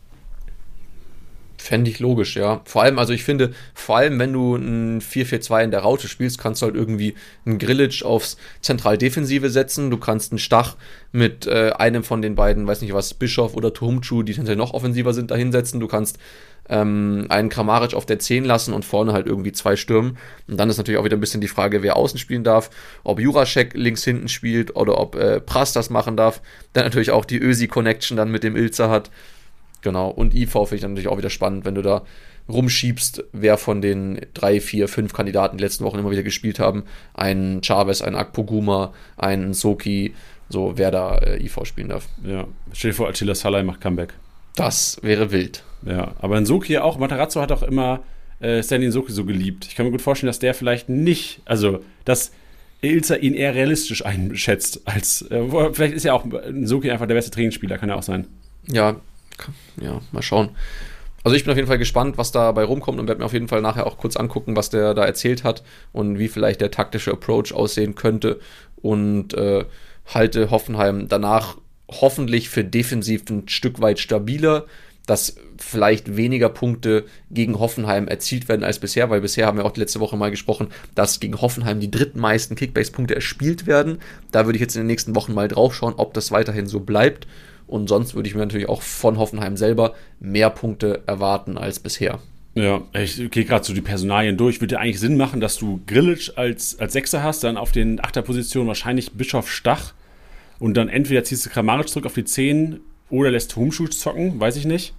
Fände ich logisch, ja. Vor allem, also ich finde, wenn du ein 4-4-2 in der Raute spielst, kannst du halt irgendwie einen Grillitsch aufs Zentraldefensive setzen. Du kannst einen Stach mit einem von den beiden, weiß nicht was, Bischof oder Tohumchu, die tendenziell noch offensiver sind, da hinsetzen. Du kannst einen Kramaric auf der 10 lassen und vorne halt irgendwie 2 stürmen. Und dann ist natürlich auch wieder ein bisschen die Frage, wer außen spielen darf. Ob Juracek links hinten spielt oder ob Pras das machen darf. Dann natürlich auch die Ösi-Connection dann mit dem Ilzer hat. Genau, und IV finde ich dann natürlich auch wieder spannend, wenn du da rumschiebst, wer von den 3, 4, 5 Kandidaten die letzten Wochen immer wieder gespielt haben, ein Chavez, ein Akpoguma, ein Soki, so wer da IV spielen darf. Ja, stell dir vor, Attila Salai macht Comeback. Das wäre wild. Ja, aber in Soki auch, Matarazzo hat auch immer Stanley Soki so geliebt. Ich kann mir gut vorstellen, dass der vielleicht nicht, also dass Ilzer ihn eher realistisch einschätzt, als vielleicht ist ja auch Soki einfach der beste Trainingsspieler, kann ja auch sein. Ja, mal schauen. Also ich bin auf jeden Fall gespannt, was dabei rumkommt und werde mir auf jeden Fall nachher auch kurz angucken, was der da erzählt hat und wie vielleicht der taktische Approach aussehen könnte und halte Hoffenheim danach hoffentlich für defensiv ein Stück weit stabiler, dass vielleicht weniger Punkte gegen Hoffenheim erzielt werden als bisher, weil bisher haben wir auch die letzte Woche mal gesprochen, dass gegen Hoffenheim die drittmeisten Kickbase-Punkte erspielt werden. Da würde ich jetzt in den nächsten Wochen mal drauf schauen, ob das weiterhin so bleibt. Und sonst würde ich mir natürlich auch von Hoffenheim selber mehr Punkte erwarten als bisher. Ja, ich gehe gerade so die Personalien durch. Würde ja eigentlich Sinn machen, dass du Grillitsch als Sechser hast, dann auf den 8er-Positionen wahrscheinlich Bischof Stach und dann entweder ziehst du Kramaric zurück auf die 10 oder lässt Tohumchu zocken, weiß ich nicht.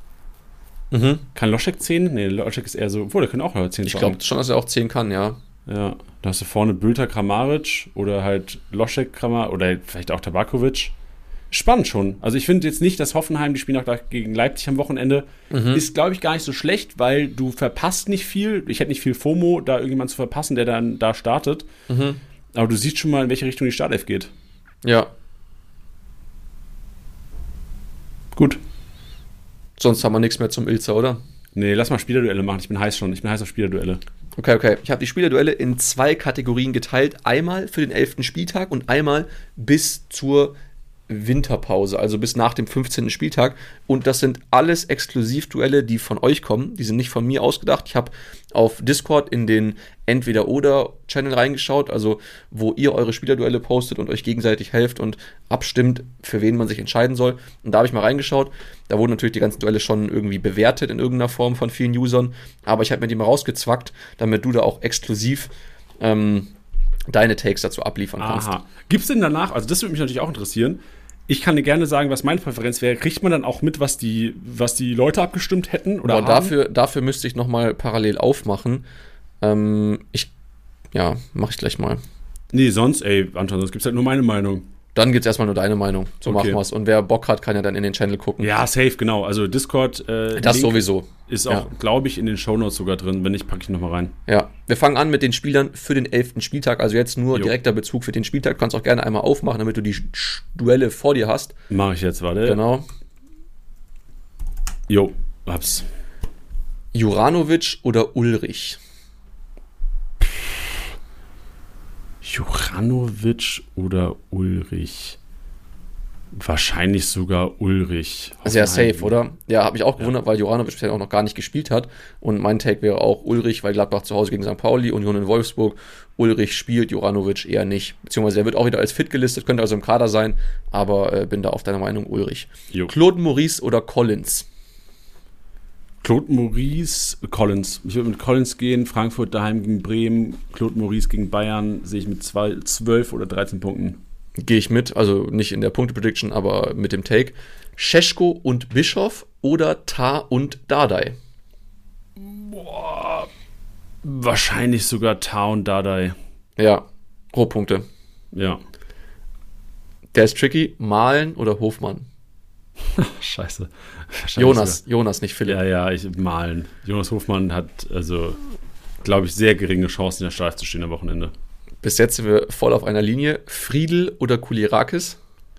Kann Loschek 10? Nee, Loschek ist eher so, obwohl, der kann auch 10 zocken. Ich glaube schon, dass er auch 10 kann, ja. Ja, da hast du vorne Bülter Kramaric oder halt Loschek Kramaric oder vielleicht auch Tabakovic. Spannend schon. Also ich finde jetzt nicht, dass Hoffenheim, die spielen auch gegen Leipzig am Wochenende, ist, glaube ich, gar nicht so schlecht, weil du verpasst nicht viel. Ich hätte nicht viel FOMO, da irgendjemand zu verpassen, der dann da startet. Aber du siehst schon mal, in welche Richtung die Startelf geht. Ja. Gut. Sonst haben wir nichts mehr zum Ilzer, oder? Nee, lass mal Spielerduelle machen. Ich bin heiß auf Spielerduelle. Okay. Ich habe die Spielerduelle in 2 Kategorien geteilt. Einmal für den 11. Spieltag und einmal bis zur Winterpause, also bis nach dem 15. Spieltag. Und das sind alles Exklusivduelle, die von euch kommen. Die sind nicht von mir ausgedacht. Ich habe auf Discord in den Entweder-Oder-Channel reingeschaut, also wo ihr eure Spielerduelle postet und euch gegenseitig helft und abstimmt, für wen man sich entscheiden soll. Und da habe ich mal reingeschaut. Da wurden natürlich die ganzen Duelle schon irgendwie bewertet in irgendeiner Form von vielen Usern. Aber ich habe mir die mal rausgezwackt, damit du da auch exklusiv deine Takes dazu abliefern kannst. Aha. Gibt es denn danach, also das würde mich natürlich auch interessieren, ich kann dir gerne sagen, was meine Präferenz wäre. Kriegt man dann auch mit, was die Leute abgestimmt hätten? Oder dafür müsste ich nochmal parallel aufmachen. Mache ich gleich mal. Nee, sonst, Anton, sonst gibt es halt nur meine Meinung. Dann gibt es erstmal nur deine Meinung. So machen wir es. Und wer Bock hat, kann ja dann in den Channel gucken. Ja, safe, genau. Also Discord das Link sowieso. Ist auch, glaube ich, in den Shownotes sogar drin. Wenn nicht, packe ich nochmal rein. Ja, wir fangen an mit den Spielern für den 11. Spieltag. Also jetzt nur direkter Bezug für den Spieltag. Du kannst auch gerne einmal aufmachen, damit du die Duelle vor dir hast. Mache ich jetzt, warte. Genau. Jo, hab's. Juranovic oder Ulrich? Juranovic oder Ulrich? Wahrscheinlich sogar Ulrich. Sehr safe, oder? Ja, habe ich auch gewundert, weil Juranovic bisher auch noch gar nicht gespielt hat. Und mein Take wäre auch Ulrich, weil Gladbach zu Hause gegen St. Pauli, Union in Wolfsburg. Ulrich spielt, Juranovic eher nicht. Beziehungsweise er wird auch wieder als fit gelistet, könnte also im Kader sein. Aber bin da auf deiner Meinung Ulrich. Jo. Claude Maurice oder Collins? Claude Maurice, Collins. Ich würde mit Collins gehen. Frankfurt daheim gegen Bremen. Claude Maurice gegen Bayern sehe ich mit 12 oder 13 Punkten. Gehe ich mit, also nicht in der Punkte-Prediction, aber mit dem Take. Šeško und Bischof oder Tah und Dardai? Boah. Wahrscheinlich sogar Tau und Dardai. Ja, Rohpunkte. Ja. Der ist tricky. Malen oder Hofmann? Scheiße. Jonas, nicht Philipp. Ja, Malen. Jonas Hofmann hat, also, glaube ich, sehr geringe Chancen, in der Startelf zu stehen am Wochenende. Bis jetzt sind wir voll auf einer Linie. Friedl oder Kulirakis?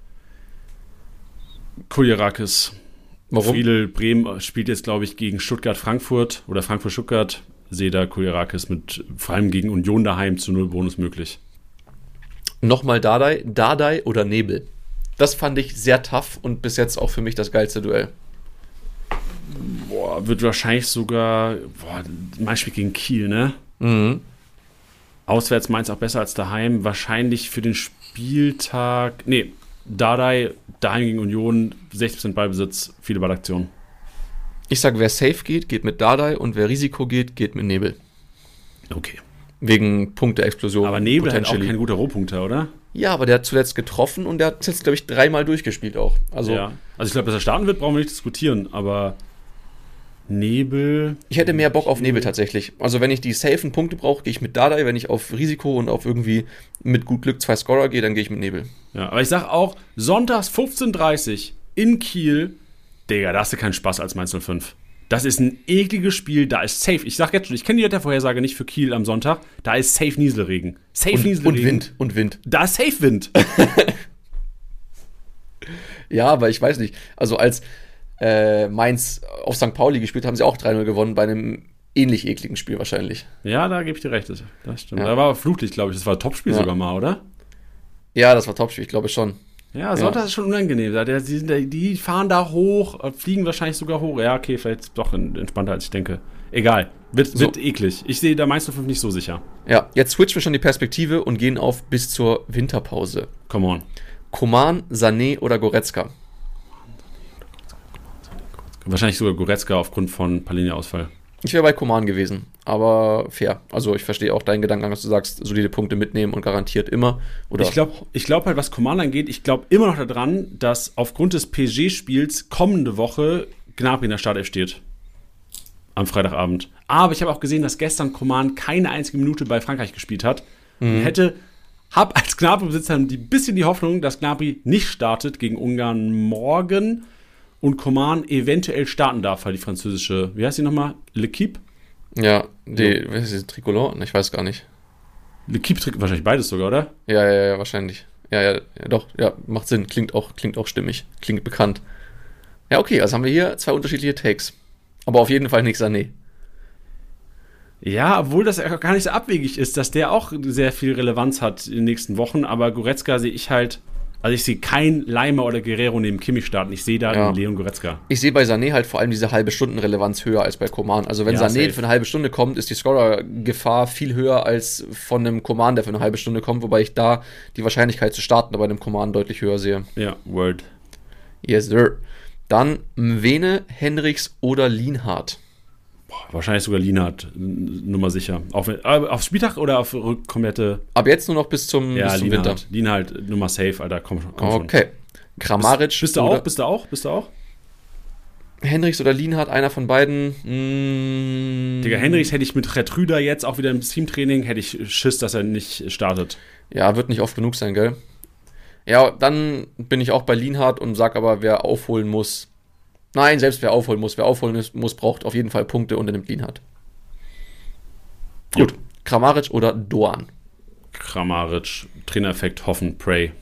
Kulirakis. Warum? Friedl Bremen spielt jetzt, glaube ich, gegen Stuttgart-Frankfurt oder Frankfurt-Stuttgart. Sehe da Kulirakis mit, vor allem gegen Union daheim, zu 0 Bonus möglich. Nochmal Dardai oder Nebel? Das fand ich sehr tough und bis jetzt auch für mich das geilste Duell. Boah, wird wahrscheinlich sogar, mein Spiel gegen Kiel, ne? Mhm. Auswärts Mainz auch besser als daheim. Wahrscheinlich für den Spieltag, Dardai, daheim gegen Union, 60% Ballbesitz, viele Ballaktionen. Ich sag, wer safe geht mit Dardai und wer Risiko geht mit Nebel. Okay. Wegen Punkte-Explosion. Aber Nebel hat auch kein guter Rohpunkter, oder? Ja, aber der hat zuletzt getroffen und der hat jetzt, glaube ich, 3-mal durchgespielt auch. Also ich glaube, dass er starten wird, brauchen wir nicht diskutieren, aber Nebel... Ich hätte mehr Bock auf Nebel tatsächlich. Also wenn ich die safen Punkte brauche, gehe ich mit Dardai. Wenn ich auf Risiko und auf irgendwie mit gut Glück 2 Scorer gehe, dann gehe ich mit Nebel. Ja, aber ich sag auch, sonntags 15:30 Uhr in Kiel, Digga, da hast du keinen Spaß als Mainz 05. Das ist ein ekliges Spiel, da ist safe. Ich sag jetzt schon, ich kenne die Wettervorhersage nicht für Kiel am Sonntag. Da ist safe Nieselregen. Nieselregen. Und Wind. Da ist safe Wind. Ja, aber ich weiß nicht. Also als Mainz auf St. Pauli gespielt, haben sie auch 3-0 gewonnen bei einem ähnlich ekligen Spiel wahrscheinlich. Ja, da gebe ich dir recht. Das stimmt. Ja. Da war Flutlicht, glaube ich. Das war ein Topspiel sogar mal, oder? Ja, das war Topspiel, ich glaube schon. Ja, Sonntag ist schon unangenehm. Die fahren da hoch, fliegen wahrscheinlich sogar hoch. Ja, okay, vielleicht doch entspannter, als ich denke. Egal, wird eklig. Ich sehe da Mainz 05 nicht so sicher. Ja, jetzt switchen wir schon die Perspektive und gehen auf bis zur Winterpause. Come on. Coman, Sané oder Goretzka? Wahrscheinlich sogar Goretzka aufgrund von Palhinha-Ausfall. Ich wäre bei Coman gewesen, aber fair. Also ich verstehe auch deinen Gedanken, dass du sagst, solide Punkte mitnehmen und garantiert immer. Oder ich glaube halt, was Coman angeht, ich glaube immer noch daran, dass aufgrund des PSG-Spiels kommende Woche Gnabry in der Startelf steht. Am Freitagabend. Aber ich habe auch gesehen, dass gestern Coman keine einzige Minute bei Frankreich gespielt hat. Hab als Gnabry-Besitzer ein bisschen die Hoffnung, dass Gnabry nicht startet gegen Ungarn morgen und Coman eventuell starten darf, weil die französische, wie heißt die nochmal? L'Équipe? Ja, was ist das, Tricolore? Ich weiß gar nicht. L'Équipe, wahrscheinlich beides sogar, oder? Ja, wahrscheinlich. Ja, doch, ja, macht Sinn. Klingt auch stimmig. Klingt bekannt. Ja, okay, also haben wir hier 2 unterschiedliche Takes. Aber auf jeden Fall nicht Sané. Ja, obwohl das ja gar nicht so abwegig ist, dass der auch sehr viel Relevanz hat in den nächsten Wochen. Aber Goretzka sehe ich halt, also ich sehe kein Leimer oder Guerrero neben Kimmich starten. Ich sehe da den Leon Goretzka. Ich sehe bei Sané halt vor allem diese halbe Stunden Relevanz höher als bei Coman. Also wenn Sané safe für eine halbe Stunde kommt, ist die Scorer-Gefahr viel höher als von einem Coman, der für eine halbe Stunde kommt. Wobei ich da die Wahrscheinlichkeit zu starten bei einem Coman deutlich höher sehe. Ja, Word. Yes, sir. Dann Mwene, Henrichs oder Lienhardt? Wahrscheinlich sogar Lienhardt, Nummer sicher. Auf Spieltag oder auf komplette... Ab jetzt nur noch bis zum Winter. Lienhardt, Nummer safe, Alter, komm schon. Okay. Kramaric. Bist du auch? Henrichs oder Lienhardt, einer von beiden? Digga, Henrichs hätte ich mit Retrüder jetzt auch wieder im Teamtraining, hätte ich Schiss, dass er nicht startet. Ja, wird nicht oft genug sein, gell? Ja, dann bin ich auch bei Lienhardt und sag aber, wer aufholen muss. Nein, selbst wer aufholen muss, braucht auf jeden Fall Punkte und er nimmt Lienhardt. Gut. Kramaric oder Doan? Kramaric, Trainereffekt, hoffen, pray.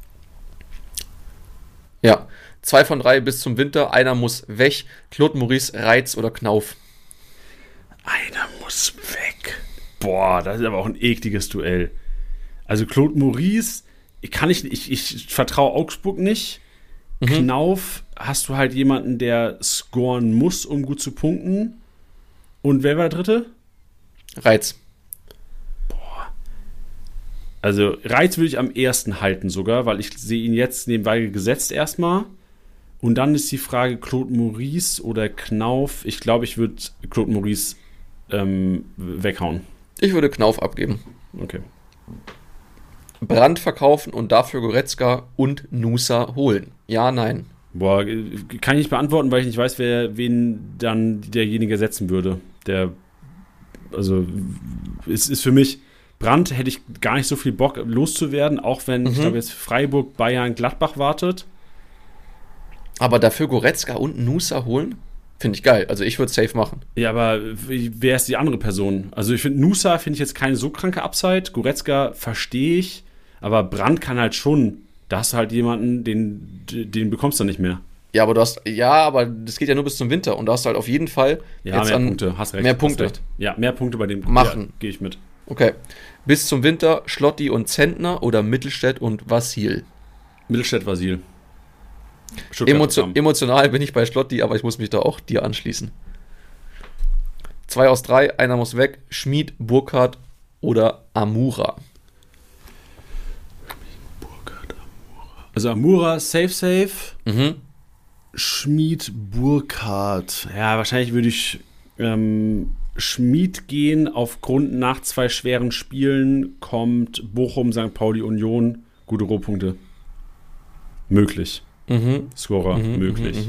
Ja, 2 von 3 bis zum Winter. Einer muss weg. Claude Maurice, Reitz oder Knauf? Einer muss weg. Boah, das ist aber auch ein ekliges Duell. Also Claude Maurice, ich vertraue Augsburg nicht. Knauf hast du halt jemanden, der scoren muss, um gut zu punkten. Und wer war der dritte? Reitz. Boah. Also Reitz würde ich am ersten halten sogar, weil ich sehe ihn jetzt nebenbei gesetzt erstmal. Und dann ist die Frage Claude Maurice oder Knauf. Ich glaube, ich würde Claude Maurice weghauen. Ich würde Knauf abgeben. Okay. Brandt verkaufen und dafür Goretzka und Nusa holen. Ja, nein. Boah, kann ich nicht beantworten, weil ich nicht weiß, wen dann derjenige setzen würde. Der Also es ist für mich, Brandt hätte ich gar nicht so viel Bock loszuwerden, auch wenn, ich glaube jetzt Freiburg, Bayern, Gladbach wartet. Aber dafür Goretzka und Nusa holen, finde ich geil. Also ich würde es safe machen. Ja, aber wer ist die andere Person? Also ich finde, Nusa finde ich jetzt keine so kranke Upside. Goretzka verstehe ich, aber Brandt kann halt schon. Da hast du halt jemanden, den bekommst du nicht mehr. Ja, aber aber das geht ja nur bis zum Winter und da hast du halt auf jeden Fall mehr Punkte, hast recht. Mehr Punkte. Recht. Ja, mehr Punkte bei dem machen. Ja, gehe ich mit. Okay. Bis zum Winter Schlotti und Zentner oder Mittelstädt und Vasil? Mittelstädt, Vasil. Emotional bin ich bei Schlotti, aber ich muss mich da auch dir anschließen. 2 aus 3, einer muss weg. Schmid, Burkhardt oder Amura? Also Amura, safe. Mhm. Schmid, Burkhardt. Ja, wahrscheinlich würde ich Schmid gehen. Aufgrund nach 2 schweren Spielen kommt Bochum, St. Pauli, Union. Gute Rohpunkte. Möglich. Scorer, möglich.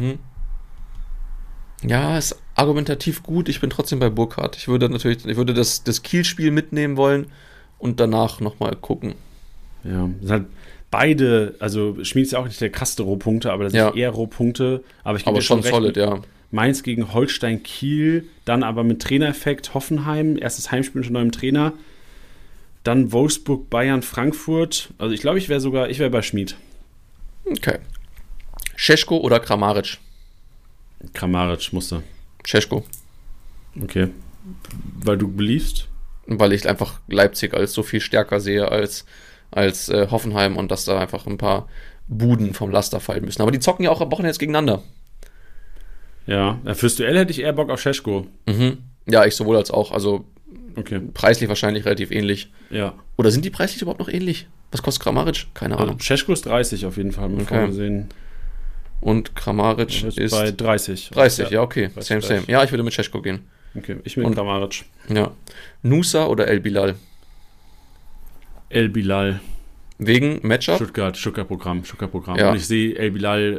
Ja, ist argumentativ gut. Ich bin trotzdem bei Burkhardt. Ich würde das Kiel-Spiel mitnehmen wollen und danach nochmal gucken. Ja, das ist halt beide, also Schmid ist ja auch nicht der krasse Rohpunkte, aber das sind eher Rohpunkte. Aber ich gebe schon recht, solid, ja. Mainz gegen Holstein Kiel, dann aber mit Trainereffekt Hoffenheim, erstes Heimspiel mit neuem Trainer, dann Wolfsburg, Bayern, Frankfurt. Also ich glaube, ich wäre bei Schmid. Okay. Šeško oder Kramaric? Kramaric musste. Šeško. Okay. Weil du beliefst? Weil ich einfach Leipzig als so viel stärker sehe als Hoffenheim und dass da einfach ein paar Buden vom Laster fallen müssen. Aber die zocken ja auch am Wochenende jetzt gegeneinander. Ja, fürs Duell hätte ich eher Bock auf Šeško. Ja, ich sowohl als auch. Also okay. Preislich wahrscheinlich relativ ähnlich. Ja. Oder sind die preislich überhaupt noch ähnlich? Was kostet Kramaric? Keine Ahnung. Šeško ist 30 auf jeden Fall. Okay. Sehen. Und Kramaric ist bei 30. 30, ja, okay. Same. Ja, ich würde mit Šeško gehen. Okay, ich mit Kramaric. Ja. Nusa oder El Bilal? El Bilal. Wegen Matchup? Stuttgart-Programm. Ja. Und ich sehe El Bilal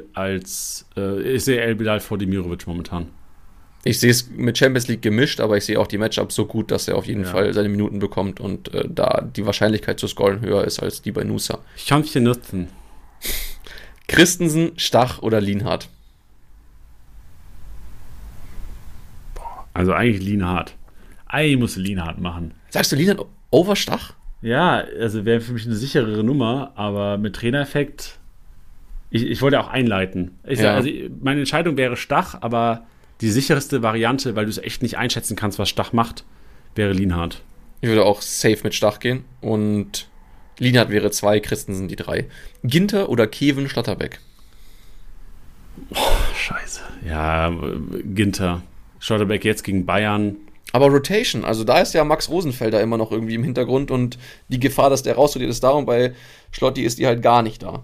vor Demirovic momentan. Ich sehe es mit Champions League gemischt, aber ich sehe auch die Matchups so gut, dass er auf jeden Fall seine Minuten bekommt und da die Wahrscheinlichkeit zu scoren höher ist als die bei Nusa. Ich kann es hier nutzen. Christensen, Stach oder Lienhardt? Also eigentlich Lienhardt. Eigentlich musst du Lienhardt machen. Sagst du Lienhardt over Stach? Ja, also wäre für mich eine sicherere Nummer, aber mit Trainereffekt, ich wollte auch einleiten. Also meine Entscheidung wäre Stach, aber die sicherste Variante, weil du es echt nicht einschätzen kannst, was Stach macht, wäre Lienhardt. Ich würde auch safe mit Stach gehen und Lienhardt wäre 2, Christensen die 3. Ginter oder Kevin Schlotterbeck? Scheiße. Ja, Ginter. Schlotterbeck jetzt gegen Bayern. Aber Rotation, also da ist ja Max Rosenfelder immer noch irgendwie im Hintergrund und die Gefahr, dass der rausrotiert, ist da und bei Schlotti ist die halt gar nicht da.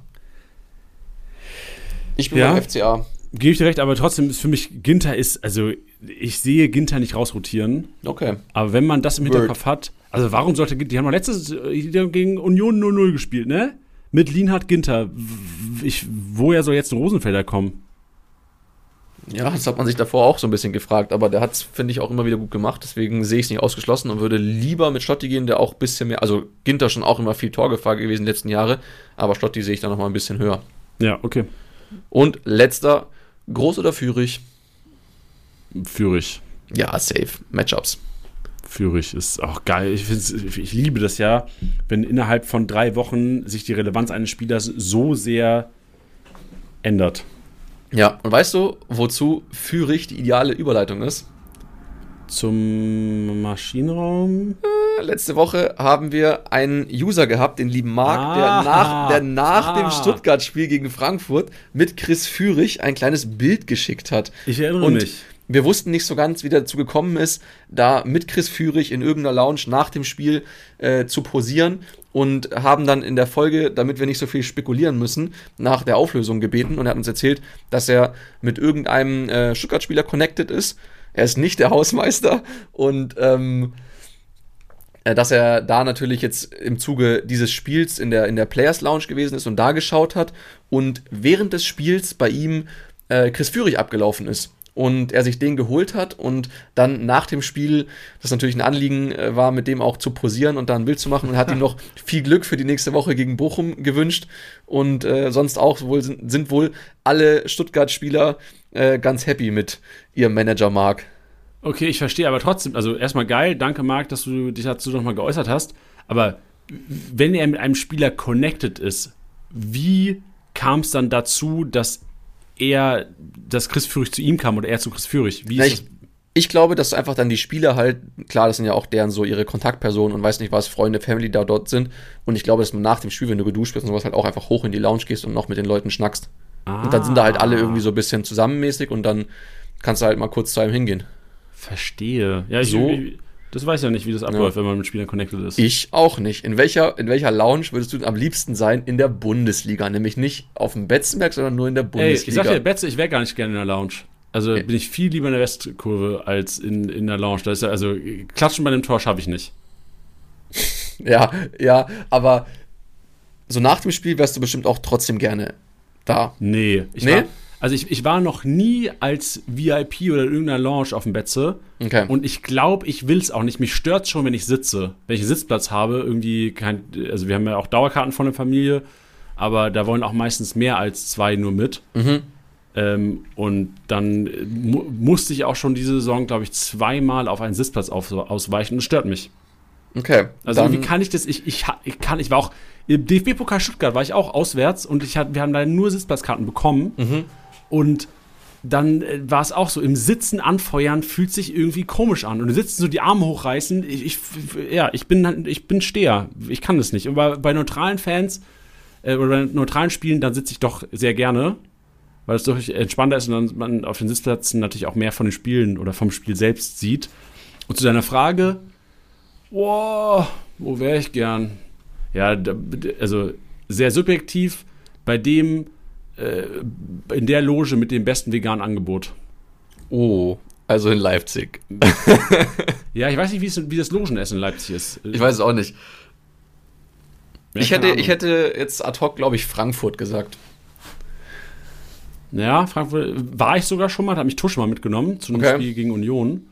Ich bin beim FCA. Gebe ich dir recht, aber trotzdem ist für mich Ginter ich sehe Ginter nicht rausrotieren. Okay. Aber wenn man das im Hinterkopf hat, also warum sollte Ginter, die haben doch letztes gegen Union 0-0 gespielt, ne? Mit Lienhardt Ginter. Woher soll jetzt ein Rosenfelder kommen? Ja, das hat man sich davor auch so ein bisschen gefragt, aber der hat es, finde ich, auch immer wieder gut gemacht, deswegen sehe ich es nicht ausgeschlossen und würde lieber mit Schlotti gehen, der auch ein bisschen mehr, also Ginter schon auch immer viel Torgefahr gewesen in den letzten Jahren, aber Schlotti sehe ich da nochmal ein bisschen höher. Ja, okay. Und letzter, Groß oder Führig? Führig. Ja, safe. Matchups. Führig ist auch geil. Ich liebe das ja, wenn innerhalb von 3 Wochen sich die Relevanz eines Spielers so sehr ändert. Ja, und weißt du, wozu Führig die ideale Überleitung ist? Zum Maschinenraum? Letzte Woche haben wir einen User gehabt, den lieben Marc, der nach dem Stuttgart-Spiel gegen Frankfurt mit Chris Führig ein kleines Bild geschickt hat. Ich erinnere mich. Wir wussten nicht so ganz, wie dazu gekommen ist, da mit Chris Führig in irgendeiner Lounge nach dem Spiel zu posieren und haben dann in der Folge, damit wir nicht so viel spekulieren müssen, nach der Auflösung gebeten und er hat uns erzählt, dass er mit irgendeinem Stuttgart-Spieler connected ist. Er ist nicht der Hausmeister und dass er da natürlich jetzt im Zuge dieses Spiels in der Players Lounge gewesen ist und da geschaut hat und während des Spiels bei ihm Chris Führig abgelaufen ist. und er sich den geholt hat und dann nach dem Spiel, das natürlich ein Anliegen war, mit dem auch zu posieren und da ein Bild zu machen und hat ihm noch viel Glück für die nächste Woche gegen Bochum gewünscht und sonst auch sind wohl alle Stuttgart-Spieler ganz happy mit ihrem Manager Marc. Okay, ich verstehe, aber trotzdem, also erstmal geil, danke Marc, dass du dich dazu nochmal geäußert hast, aber wenn er mit einem Spieler connected ist, wie kam es dann dazu, dass Chris Führig zu ihm kam oder er zu Chris Führig? Ich glaube, dass einfach dann die Spieler halt, klar, das sind ja auch deren so ihre Kontaktpersonen und weiß nicht was, Freunde, Family da dort sind und ich glaube, dass man nach dem Spiel, wenn du geduscht bist und sowas, halt auch einfach hoch in die Lounge gehst und noch mit den Leuten schnackst. Und dann sind da halt alle irgendwie so ein bisschen zusammenmäßig und dann kannst du halt mal kurz zu einem hingehen. Verstehe. Ja, das weiß ich ja nicht, wie das abläuft, wenn man mit Spielern connected ist. Ich auch nicht. In welcher Lounge würdest du am liebsten sein? In der Bundesliga. Nämlich nicht auf dem Betzenberg, sondern nur in der Bundesliga. Ey, ich sag dir, Betze, ich wäre gar nicht gerne in der Lounge. Also bin ich viel lieber in der Westkurve als in der Lounge. Das ist also klatschen bei dem Tor schaffe ich nicht. Ja, aber so nach dem Spiel wärst du bestimmt auch trotzdem gerne da. Nee. Ich war noch nie als VIP oder in irgendeiner Lounge auf dem Betze. Okay. Und ich glaube, ich will es auch nicht. Mich stört schon, wenn ich sitze. Wenn ich einen Sitzplatz habe, irgendwie also wir haben ja auch Dauerkarten von der Familie, aber da wollen auch meistens mehr als 2 nur mit. Und dann musste ich auch schon diese Saison, glaube ich, 2-mal auf einen Sitzplatz ausweichen. Und das stört mich. Okay. Also wie kann ich das? Ich war auch im DFB-Pokal Stuttgart war ich auch auswärts und wir haben da nur Sitzplatzkarten bekommen. Und dann war es auch so, im Sitzen anfeuern fühlt sich irgendwie komisch an. Und du sitzt so die Arme hochreißen. Ich bin Steher. Ich kann das nicht. Aber bei neutralen Fans oder bei neutralen Spielen, dann sitze ich doch sehr gerne, weil es doch entspannter ist und dann man auf den Sitzplätzen natürlich auch mehr von den Spielen oder vom Spiel selbst sieht. Und zu deiner Frage, wo wäre ich gern? Ja, also sehr subjektiv bei dem in der Loge mit dem besten veganen Angebot. Oh, also in Leipzig. Ja, ich weiß nicht, wie das Logenessen in Leipzig ist. Ich weiß es auch nicht. Ja, ich hätte jetzt ad hoc, glaube ich, Frankfurt gesagt. Ja, Frankfurt war ich sogar schon mal, da hat mich Tusche mal mitgenommen zu einem Spiel gegen Union.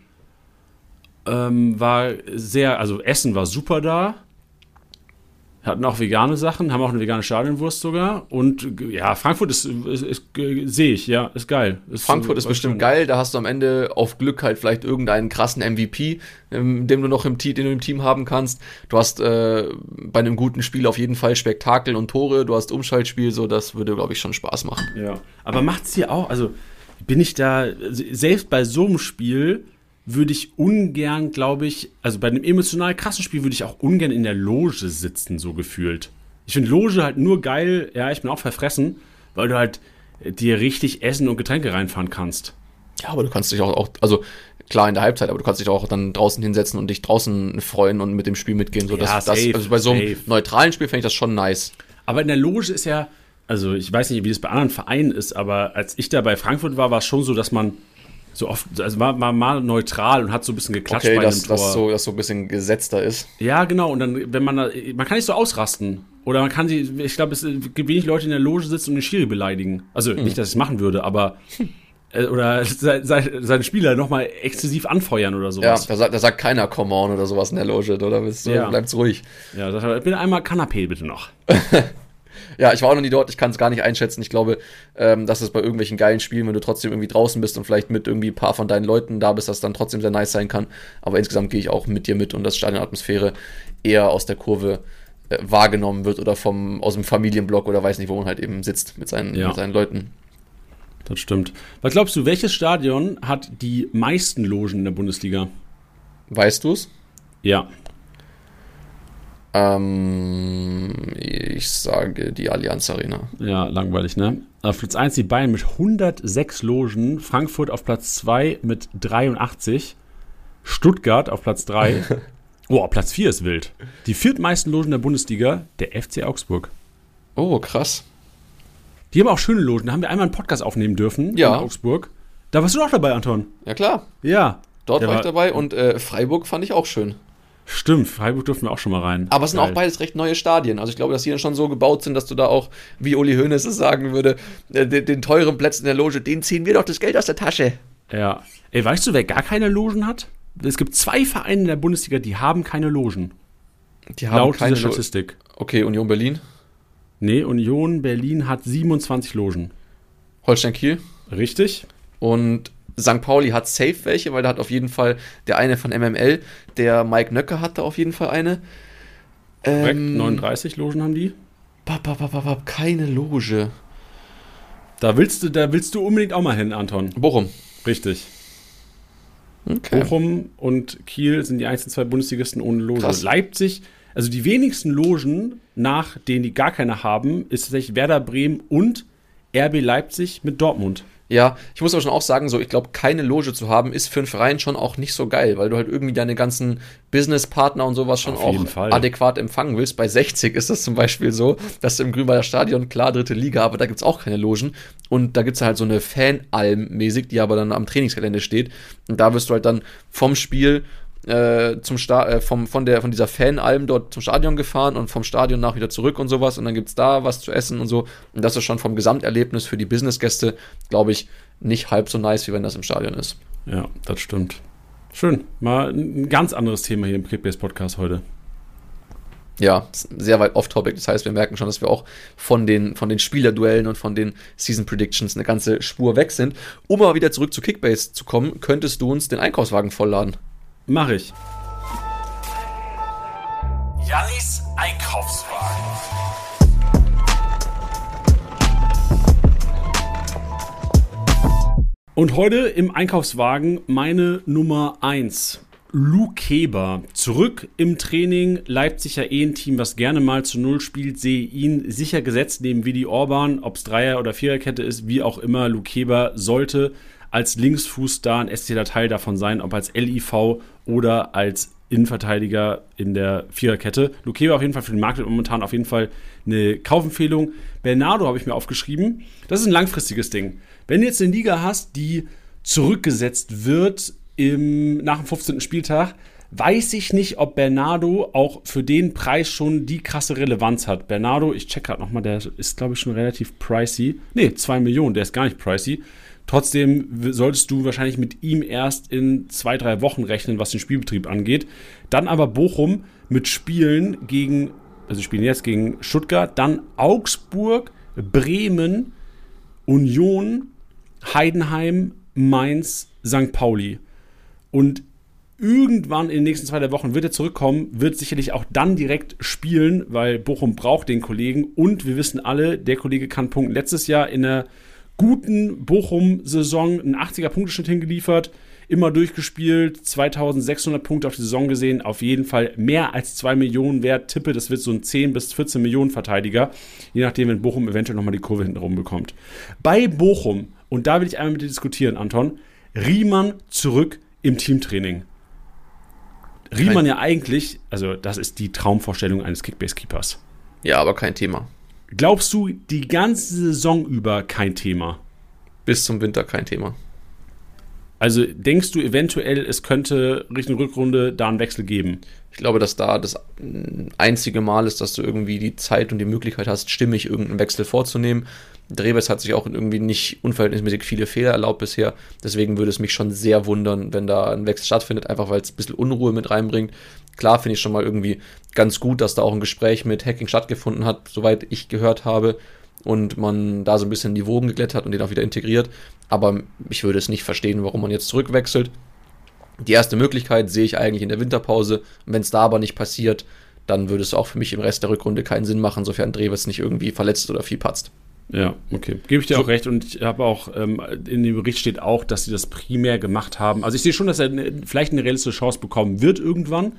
War also Essen war super da. Hatten auch vegane Sachen, haben auch eine vegane Stadionwurst sogar. Und ja, Frankfurt ist sehe ich, ja, ist geil. Frankfurt ist bestimmt geil, da hast du am Ende auf Glück halt vielleicht irgendeinen krassen MVP, den du noch im Team haben kannst. Du hast bei einem guten Spiel auf jeden Fall Spektakel und Tore, du hast Umschaltspiel, so, das würde, glaube ich, schon Spaß machen. Ja, aber macht's dir auch, also bin ich da, selbst bei so einem Spiel würde ich ungern, glaube ich, also bei einem emotional krassen Spiel würde ich auch ungern in der Loge sitzen, so gefühlt. Ich finde Loge halt nur geil, ja, ich bin auch verfressen, weil du halt dir richtig Essen und Getränke reinfahren kannst. Ja, aber du kannst dich auch, also klar in der Halbzeit, aber du kannst dich auch dann draußen hinsetzen und dich draußen freuen und mit dem Spiel mitgehen. So, ja, safe, also bei so einem neutralen Spiel fände ich das schon nice. Aber in der Loge ist ja, also ich weiß nicht, wie das bei anderen Vereinen ist, aber als ich da bei Frankfurt war es schon so, dass man so oft, also war mal neutral und hat so ein bisschen geklatscht bei dem Tor. Dass so ein bisschen gesetzter ist. Ja, genau. Und dann, wenn man kann nicht so ausrasten. Oder man kann ich glaube, es gibt wenig Leute, die in der Loge sitzen und den Schiri beleidigen. Also nicht, dass ich es machen würde, aber oder seine Spieler nochmal exzessiv anfeuern oder sowas. Ja, da sagt keiner Come on oder sowas in der Loge, oder bleibt's ruhig. Ja, bitte einmal Kanapé bitte noch. Ja, ich war auch noch nie dort, ich kann es gar nicht einschätzen. Ich glaube, dass es bei irgendwelchen geilen Spielen, wenn du trotzdem irgendwie draußen bist und vielleicht mit irgendwie ein paar von deinen Leuten da bist, dass dann trotzdem sehr nice sein kann. Aber insgesamt gehe ich auch mit dir mit und dass Stadionatmosphäre eher aus der Kurve wahrgenommen wird oder aus dem Familienblock oder weiß nicht, wo man halt eben sitzt mit seinen Leuten. Das stimmt. Was glaubst du, welches Stadion hat die meisten Logen in der Bundesliga? Weißt du es? Ja. Ich sage die Allianz Arena. Ja, langweilig, ne? Auf Platz 1 die Bayern mit 106 Logen, Frankfurt auf Platz 2 mit 83, Stuttgart auf Platz 3. Platz 4 ist wild. Die viertmeisten Logen der Bundesliga, der FC Augsburg. Oh, krass. Die haben auch schöne Logen. Da haben wir einmal einen Podcast aufnehmen dürfen in Augsburg. Da warst du auch dabei, Anton. Ja, klar. Ja. Dort war ich dabei und Freiburg fand ich auch schön. Stimmt, Freiburg durften wir auch schon mal rein. Aber es sind auch beides recht neue Stadien. Also ich glaube, dass die dann schon so gebaut sind, dass du da auch, wie Uli Hoeneß es sagen würde, den teuren Plätzen in der Loge, denen ziehen wir doch das Geld aus der Tasche. Ja. Ey, weißt du, wer gar keine Logen hat? Es gibt 2 Vereine in der Bundesliga, die haben keine Logen. Die haben laut keine dieser Statistik. Okay, Union Berlin? Nee, Union Berlin hat 27 Logen. Holstein Kiel? Richtig? Und St. Pauli hat safe welche, weil da hat auf jeden Fall der eine von MML, der Mike Nöcke hatte auf jeden Fall eine. Korrekt, 39 Logen haben die. Keine Loge. Da willst du unbedingt auch mal hin, Anton. Bochum. Richtig. Okay. Bochum und Kiel sind die einzigen 2 Bundesligisten ohne Loge. Krass. Leipzig, also die wenigsten Logen, nach denen die gar keine haben, ist tatsächlich Werder Bremen und RB Leipzig mit Dortmund. Ja, ich muss aber schon auch sagen, so, ich glaube, keine Loge zu haben, ist für einen Verein schon auch nicht so geil, weil du halt irgendwie deine ganzen Businesspartner und sowas schon Auf jeden auch Fall adäquat empfangen willst. Bei 60 ist das zum Beispiel so, dass du im Grünwalder Stadion, klar, 3. Liga, aber da gibt's auch keine Logen. Und da gibt's halt so eine Fanalm-mäßig, die aber dann am Trainingsgelände steht. Und da wirst du halt dann vom Spiel von dieser Fanalm dort zum Stadion gefahren und vom Stadion nach wieder zurück und sowas und dann gibt's da was zu essen und so und das ist schon vom Gesamterlebnis für die Businessgäste, glaube ich, nicht halb so nice, wie wenn das im Stadion ist. Ja, das stimmt. Schön. Mal ein ganz anderes Thema hier im Kickbase-Podcast heute. Ja, sehr weit off-topic, das heißt, wir merken schon, dass wir auch von den Spielerduellen und von den Season Predictions eine ganze Spur weg sind. Um aber wieder zurück zu Kickbase zu kommen, könntest du uns den Einkaufswagen vollladen? Mach ich. Jannis Einkaufswagen. Und heute im Einkaufswagen meine Nummer 1. Lukeba. Zurück im Training. Leipzig ja ein Team, was gerne mal zu 0 spielt. Sehe ihn sicher gesetzt neben Willi Orban. Ob es Dreier- oder Viererkette ist, wie auch immer. Lukeba sollte als Linksfuß da ein essentieller Teil davon sein, ob als LIV oder als Innenverteidiger in der Viererkette. Lukeba auf jeden Fall für den Markt momentan auf jeden Fall eine Kaufempfehlung. Bernardo habe ich mir aufgeschrieben. Das ist ein langfristiges Ding. Wenn du jetzt eine Liga hast, die zurückgesetzt wird nach dem 15. Spieltag, weiß ich nicht, ob Bernardo auch für den Preis schon die krasse Relevanz hat. Bernardo, ich check gerade nochmal, der ist glaube ich schon relativ pricey. Ne, 2 Millionen, der ist gar nicht pricey. Trotzdem solltest du wahrscheinlich mit ihm erst in 2-3 Wochen rechnen, was den Spielbetrieb angeht. Dann aber Bochum mit Spielen spielen jetzt gegen Stuttgart, dann Augsburg, Bremen, Union, Heidenheim, Mainz, St. Pauli. Und irgendwann in den nächsten 2-3 Wochen wird er zurückkommen, wird sicherlich auch dann direkt spielen, weil Bochum braucht den Kollegen. Und wir wissen alle, der Kollege kann punkten. Letztes Jahr in der guten Bochum-Saison einen 80er-Punkteschnitt hingeliefert, immer durchgespielt, 2600 Punkte auf die Saison gesehen, auf jeden Fall mehr als 2 Millionen wert. Tippe, das wird so ein 10 bis 14 Millionen Verteidiger, je nachdem, wenn Bochum eventuell nochmal die Kurve hinten rum bekommt. Bei Bochum, und da will ich einmal mit dir diskutieren, Anton, Riemann zurück im Teamtraining. Riemann ja eigentlich, also das ist die Traumvorstellung eines Kickbase-Keepers. Ja, aber kein Thema. Glaubst du, die ganze Saison über kein Thema? Bis zum Winter kein Thema. Also denkst du eventuell, es könnte Richtung Rückrunde da einen Wechsel geben? Ich glaube, dass da das einzige Mal ist, dass du irgendwie die Zeit und die Möglichkeit hast, stimmig irgendeinen Wechsel vorzunehmen. Dreves hat sich auch irgendwie nicht unverhältnismäßig viele Fehler erlaubt bisher. Deswegen würde es mich schon sehr wundern, wenn da ein Wechsel stattfindet, einfach weil es ein bisschen Unruhe mit reinbringt. Klar finde ich schon mal irgendwie ganz gut, dass da auch ein Gespräch mit Hacking stattgefunden hat, soweit ich gehört habe. Und man da so ein bisschen in die Wogen geglättet hat und den auch wieder integriert. Aber ich würde es nicht verstehen, warum man jetzt zurückwechselt. Die erste Möglichkeit sehe ich eigentlich in der Winterpause. Und wenn es da aber nicht passiert, dann würde es auch für mich im Rest der Rückrunde keinen Sinn machen, sofern Dreves nicht irgendwie verletzt oder viel patzt. Ja, okay. Gebe ich dir auch recht. Und ich habe auch, in dem Bericht steht auch, dass sie das primär gemacht haben. Also ich sehe schon, dass er vielleicht eine realistische Chance bekommen wird irgendwann.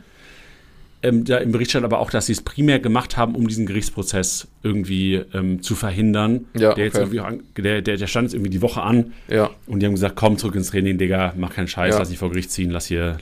Da im Bericht steht aber auch, dass sie es primär gemacht haben, um diesen Gerichtsprozess irgendwie zu verhindern. Ja, der, jetzt irgendwie der stand jetzt irgendwie die Woche an. Ja. Und die haben gesagt, komm zurück ins Training, Digga, mach keinen Scheiß, Ja. lass dich vor Gericht ziehen, lass hier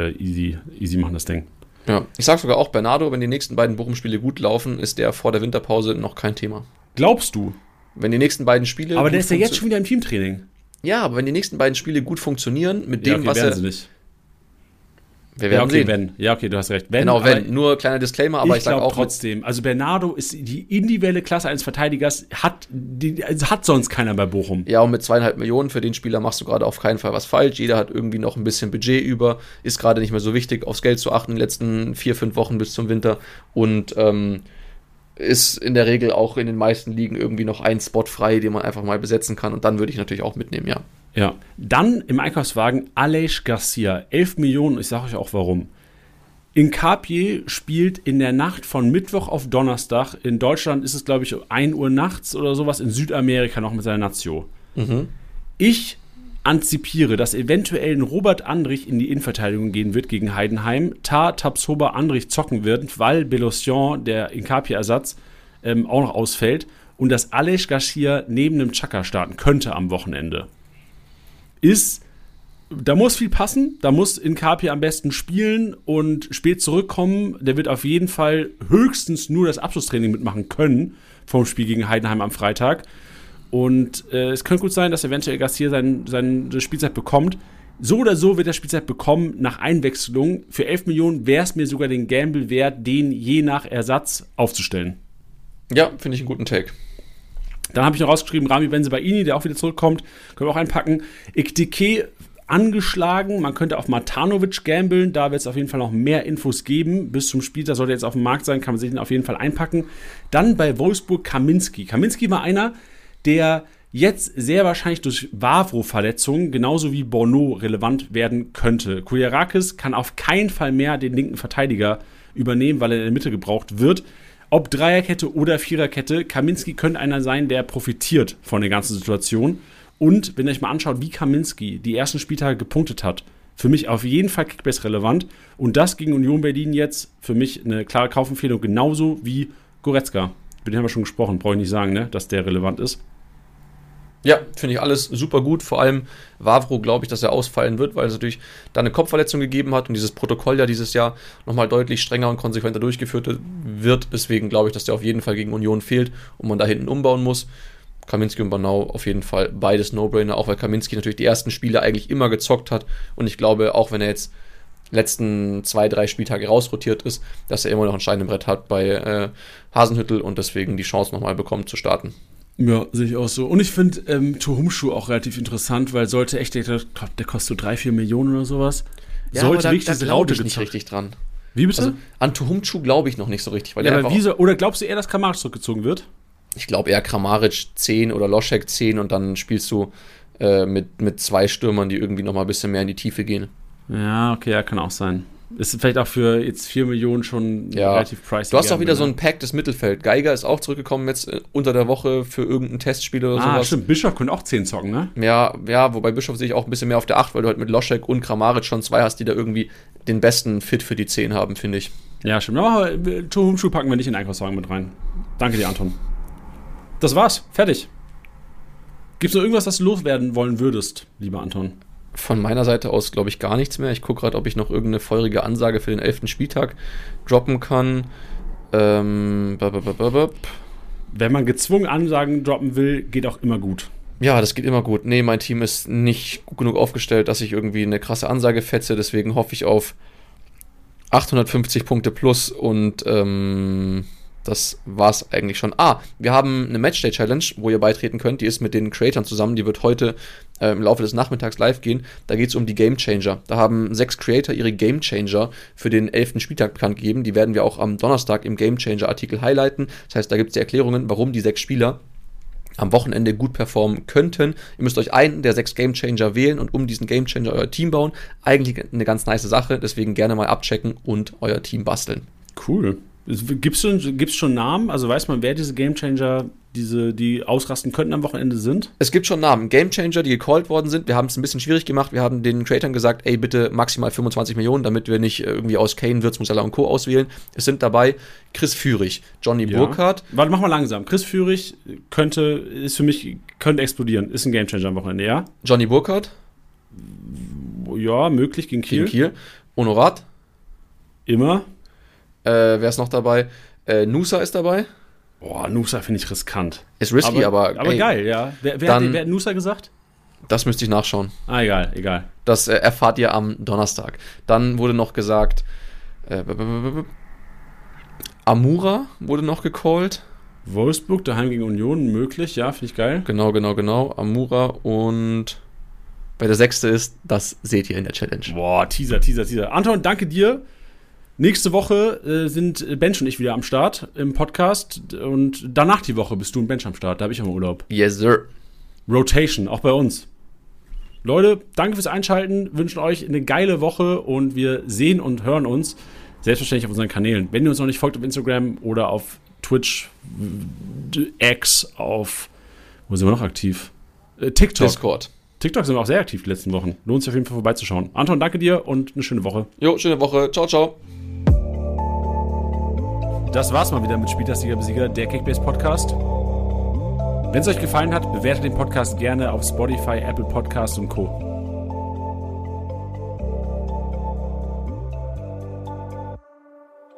easy machen das Ding. Ja. Ich sag sogar auch, Bernardo, wenn die nächsten beiden Bochum-Spiele gut laufen, ist der vor der Winterpause noch kein Thema. Glaubst du? Wenn die nächsten beiden Spiele. Aber gut der ist ja jetzt schon wieder im Teamtraining. Ja, aber wenn die nächsten beiden Spiele gut funktionieren, mit dem, okay, was werden er. sie nicht. Wir werden okay, sehen. wenn. Ja, okay, du hast recht. Wenn, Genau, wenn. Nur kleiner Disclaimer, aber ich sage auch trotzdem. Also Bernardo ist die individuelle Klasse eines Verteidigers, hat sonst keiner bei Bochum. Ja, und mit 2,5 Millionen für den Spieler machst du gerade auf keinen Fall was falsch. Jeder hat irgendwie noch ein bisschen Budget über, ist gerade nicht mehr so wichtig, aufs Geld zu achten in den letzten 4-5 Wochen bis zum Winter und ist in der Regel auch in den meisten Ligen irgendwie noch ein Spot frei, den man einfach mal besetzen kann und dann würde ich natürlich auch mitnehmen, ja. Ja, dann im Einkaufswagen Aleix Garcia, 11 Millionen, ich sage euch auch warum. Hincapié spielt in der Nacht von Mittwoch auf Donnerstag. In Deutschland ist es, glaube ich, 1 Uhr nachts oder sowas. In Südamerika noch mit seiner Nazio. Ich antizipiere, dass eventuell ein Robert Andrich in die Innenverteidigung gehen wird gegen Heidenheim. Tapsoba Andrich zocken wird, weil Belocian, der Hincapié-Ersatz, auch noch ausfällt. Und dass Aleix Garcia neben dem Chaka starten könnte am Wochenende. Da muss viel passen, da muss Hincapié am besten spielen und spät zurückkommen. Der wird auf jeden Fall höchstens nur das Abschlusstraining mitmachen können vom Spiel gegen Heidenheim am Freitag. Und es könnte gut sein, dass eventuell Garcia seine Spielzeit bekommt. So oder so wird er Spielzeit bekommen nach Einwechslung. Für 11 Millionen wäre es mir sogar den Gamble wert, den je nach Ersatz aufzustellen. Ja, finde ich einen guten Take. Dann habe ich noch rausgeschrieben, Rami Bensebaini, der auch wieder zurückkommt. Können wir auch einpacken. Ekdike angeschlagen. Man könnte auf Matanovic gambeln. Da wird es auf jeden Fall noch mehr Infos geben. Bis zum Spiel, da sollte jetzt auf dem Markt sein, kann man sich den auf jeden Fall einpacken. Dann bei Wolfsburg Kaminski. Kaminski war einer, der jetzt sehr wahrscheinlich durch Wavro-Verletzungen genauso wie Bono relevant werden könnte. Kouliarakis kann auf keinen Fall mehr den linken Verteidiger übernehmen, weil er in der Mitte gebraucht wird. Ob Dreierkette oder Viererkette, Kaminski könnte einer sein, der profitiert von der ganzen Situation. Und wenn ihr euch mal anschaut, wie Kaminski die ersten Spieltage gepunktet hat, für mich auf jeden Fall Kickbase relevant. Und das gegen Union Berlin jetzt für mich eine klare Kaufempfehlung, genauso wie Goretzka. Über den haben wir schon gesprochen, brauche ich nicht sagen, ne, dass der relevant ist. Ja, finde ich alles super gut. Vor allem Wavro glaube ich, dass er ausfallen wird, weil es natürlich da eine Kopfverletzung gegeben hat und dieses Protokoll ja dieses Jahr nochmal deutlich strenger und konsequenter durchgeführt wird. Deswegen glaube ich, dass der auf jeden Fall gegen Union fehlt und man da hinten umbauen muss. Kaminski und Banau auf jeden Fall beides No-Brainer, auch weil Kaminski natürlich die ersten Spiele eigentlich immer gezockt hat. Und ich glaube, auch wenn er jetzt letzten 2-3 Spieltage rausrotiert ist, dass er immer noch ein Stein im Brett hat bei Hasenhüttl und deswegen die Chance nochmal bekommt zu starten. Ja, sehe ich auch so. Und ich finde Tohumschuh auch relativ interessant, weil sollte echt, der kostet so 3-4 Millionen oder sowas. Ja, sollte aber wirklich da diese glaube Raute ich nicht gezockt. richtig dran. Wie bitte? Also an Tohumschuh glaube ich noch nicht so richtig. Weil Ja, der aber wieso, oder glaubst du eher, dass Kramaric zurückgezogen wird? Ich glaube eher Kramaric 10 oder Loschek 10 und dann spielst du mit 2 Stürmern, die irgendwie noch mal ein bisschen mehr in die Tiefe gehen. Ja, okay, ja, kann auch sein. Ist vielleicht auch für jetzt 4 Millionen schon relativ pricey. Du hast auch wieder so ein packtes Mittelfeld. Geiger ist auch zurückgekommen jetzt unter der Woche für irgendein Testspiel oder sowas. Stimmt. Bischof könnte auch 10 zocken, ne? Ja, wobei Bischof sehe ich auch ein bisschen mehr auf der 8, weil du halt mit Loschek und Kramaric schon 2 hast, die da irgendwie den besten Fit für die 10 haben, finde ich. Ja, stimmt. Aber Tohumschuh packen wir nicht in den Einkaufswagen mit rein. Danke dir, Anton. Das war's. Fertig. Gibt's noch irgendwas, was du loswerden wollen würdest, lieber Anton? Von meiner Seite aus glaube ich gar nichts mehr. Ich gucke gerade, ob ich noch irgendeine feurige Ansage für den 11. Spieltag droppen kann. Wenn man gezwungen Ansagen droppen will, geht auch immer gut. Ja, das geht immer gut. Nee, mein Team ist nicht gut genug aufgestellt, dass ich irgendwie eine krasse Ansage fetze. Deswegen hoffe ich auf 850 Punkte plus und das war's eigentlich schon. Wir haben eine Matchday-Challenge, wo ihr beitreten könnt. Die ist mit den Creatoren zusammen. Die wird heute im Laufe des Nachmittags live gehen. Da geht es um die Game Changer. Da haben 6 Creator ihre Game Changer für den 11. Spieltag bekannt gegeben. Die werden wir auch am Donnerstag im Game Changer-Artikel highlighten. Das heißt, da gibt es die Erklärungen, warum die 6 Spieler am Wochenende gut performen könnten. Ihr müsst euch einen der 6 Game Changer wählen und um diesen Game Changer euer Team bauen. Eigentlich eine ganz nice Sache. Deswegen gerne mal abchecken und euer Team basteln. Cool. Gibt's schon Namen? Also weiß man, wer diese Gamechanger, die ausrasten könnten am Wochenende sind? Es gibt schon Namen. Gamechanger, die gecallt worden sind. Wir haben es ein bisschen schwierig gemacht. Wir haben den Creatoren gesagt, ey, bitte maximal 25 Millionen, damit wir nicht irgendwie aus Kane, Wirtz, Musiala und Co. auswählen. Es sind dabei Chris Führig, Johnny Burkhardt. Warte, mach mal langsam. Chris Führig könnte explodieren. Ist ein Gamechanger am Wochenende, ja? Johnny Burkhardt. Ja, möglich gegen Kiel. Honorat. Immer. Wer ist noch dabei? Nusa ist dabei. Boah, Nusa finde ich riskant. Ist risky, aber geil, ja. Wer hat Nusa gesagt? Das müsste ich nachschauen. Egal. Das erfahrt ihr am Donnerstag. Dann wurde noch gesagt, Amura wurde noch gecallt. Wolfsburg, daheim gegen Union, möglich, ja, finde ich geil. Genau. Amura und wer der 6. ist, das seht ihr in der Challenge. Boah, Teaser. Anton, danke dir. Nächste Woche sind Bench und ich wieder am Start im Podcast und danach die Woche bist du und Bench am Start, da habe ich auch mal Urlaub. Yes, sir. Rotation, auch bei uns. Leute, danke fürs Einschalten, wünschen euch eine geile Woche und wir sehen und hören uns selbstverständlich auf unseren Kanälen. Wenn ihr uns noch nicht folgt auf Instagram oder auf Twitch, X, wo sind wir noch aktiv? TikTok. Discord. TikTok sind wir auch sehr aktiv die letzten Wochen. Lohnt sich auf jeden Fall vorbeizuschauen. Anton, danke dir und eine schöne Woche. Jo, schöne Woche. Ciao, ciao. Das war's mal wieder mit Spieltagssieger Besieger, der Kickbase Podcast. Wenn es euch gefallen hat, bewertet den Podcast gerne auf Spotify, Apple Podcasts und Co.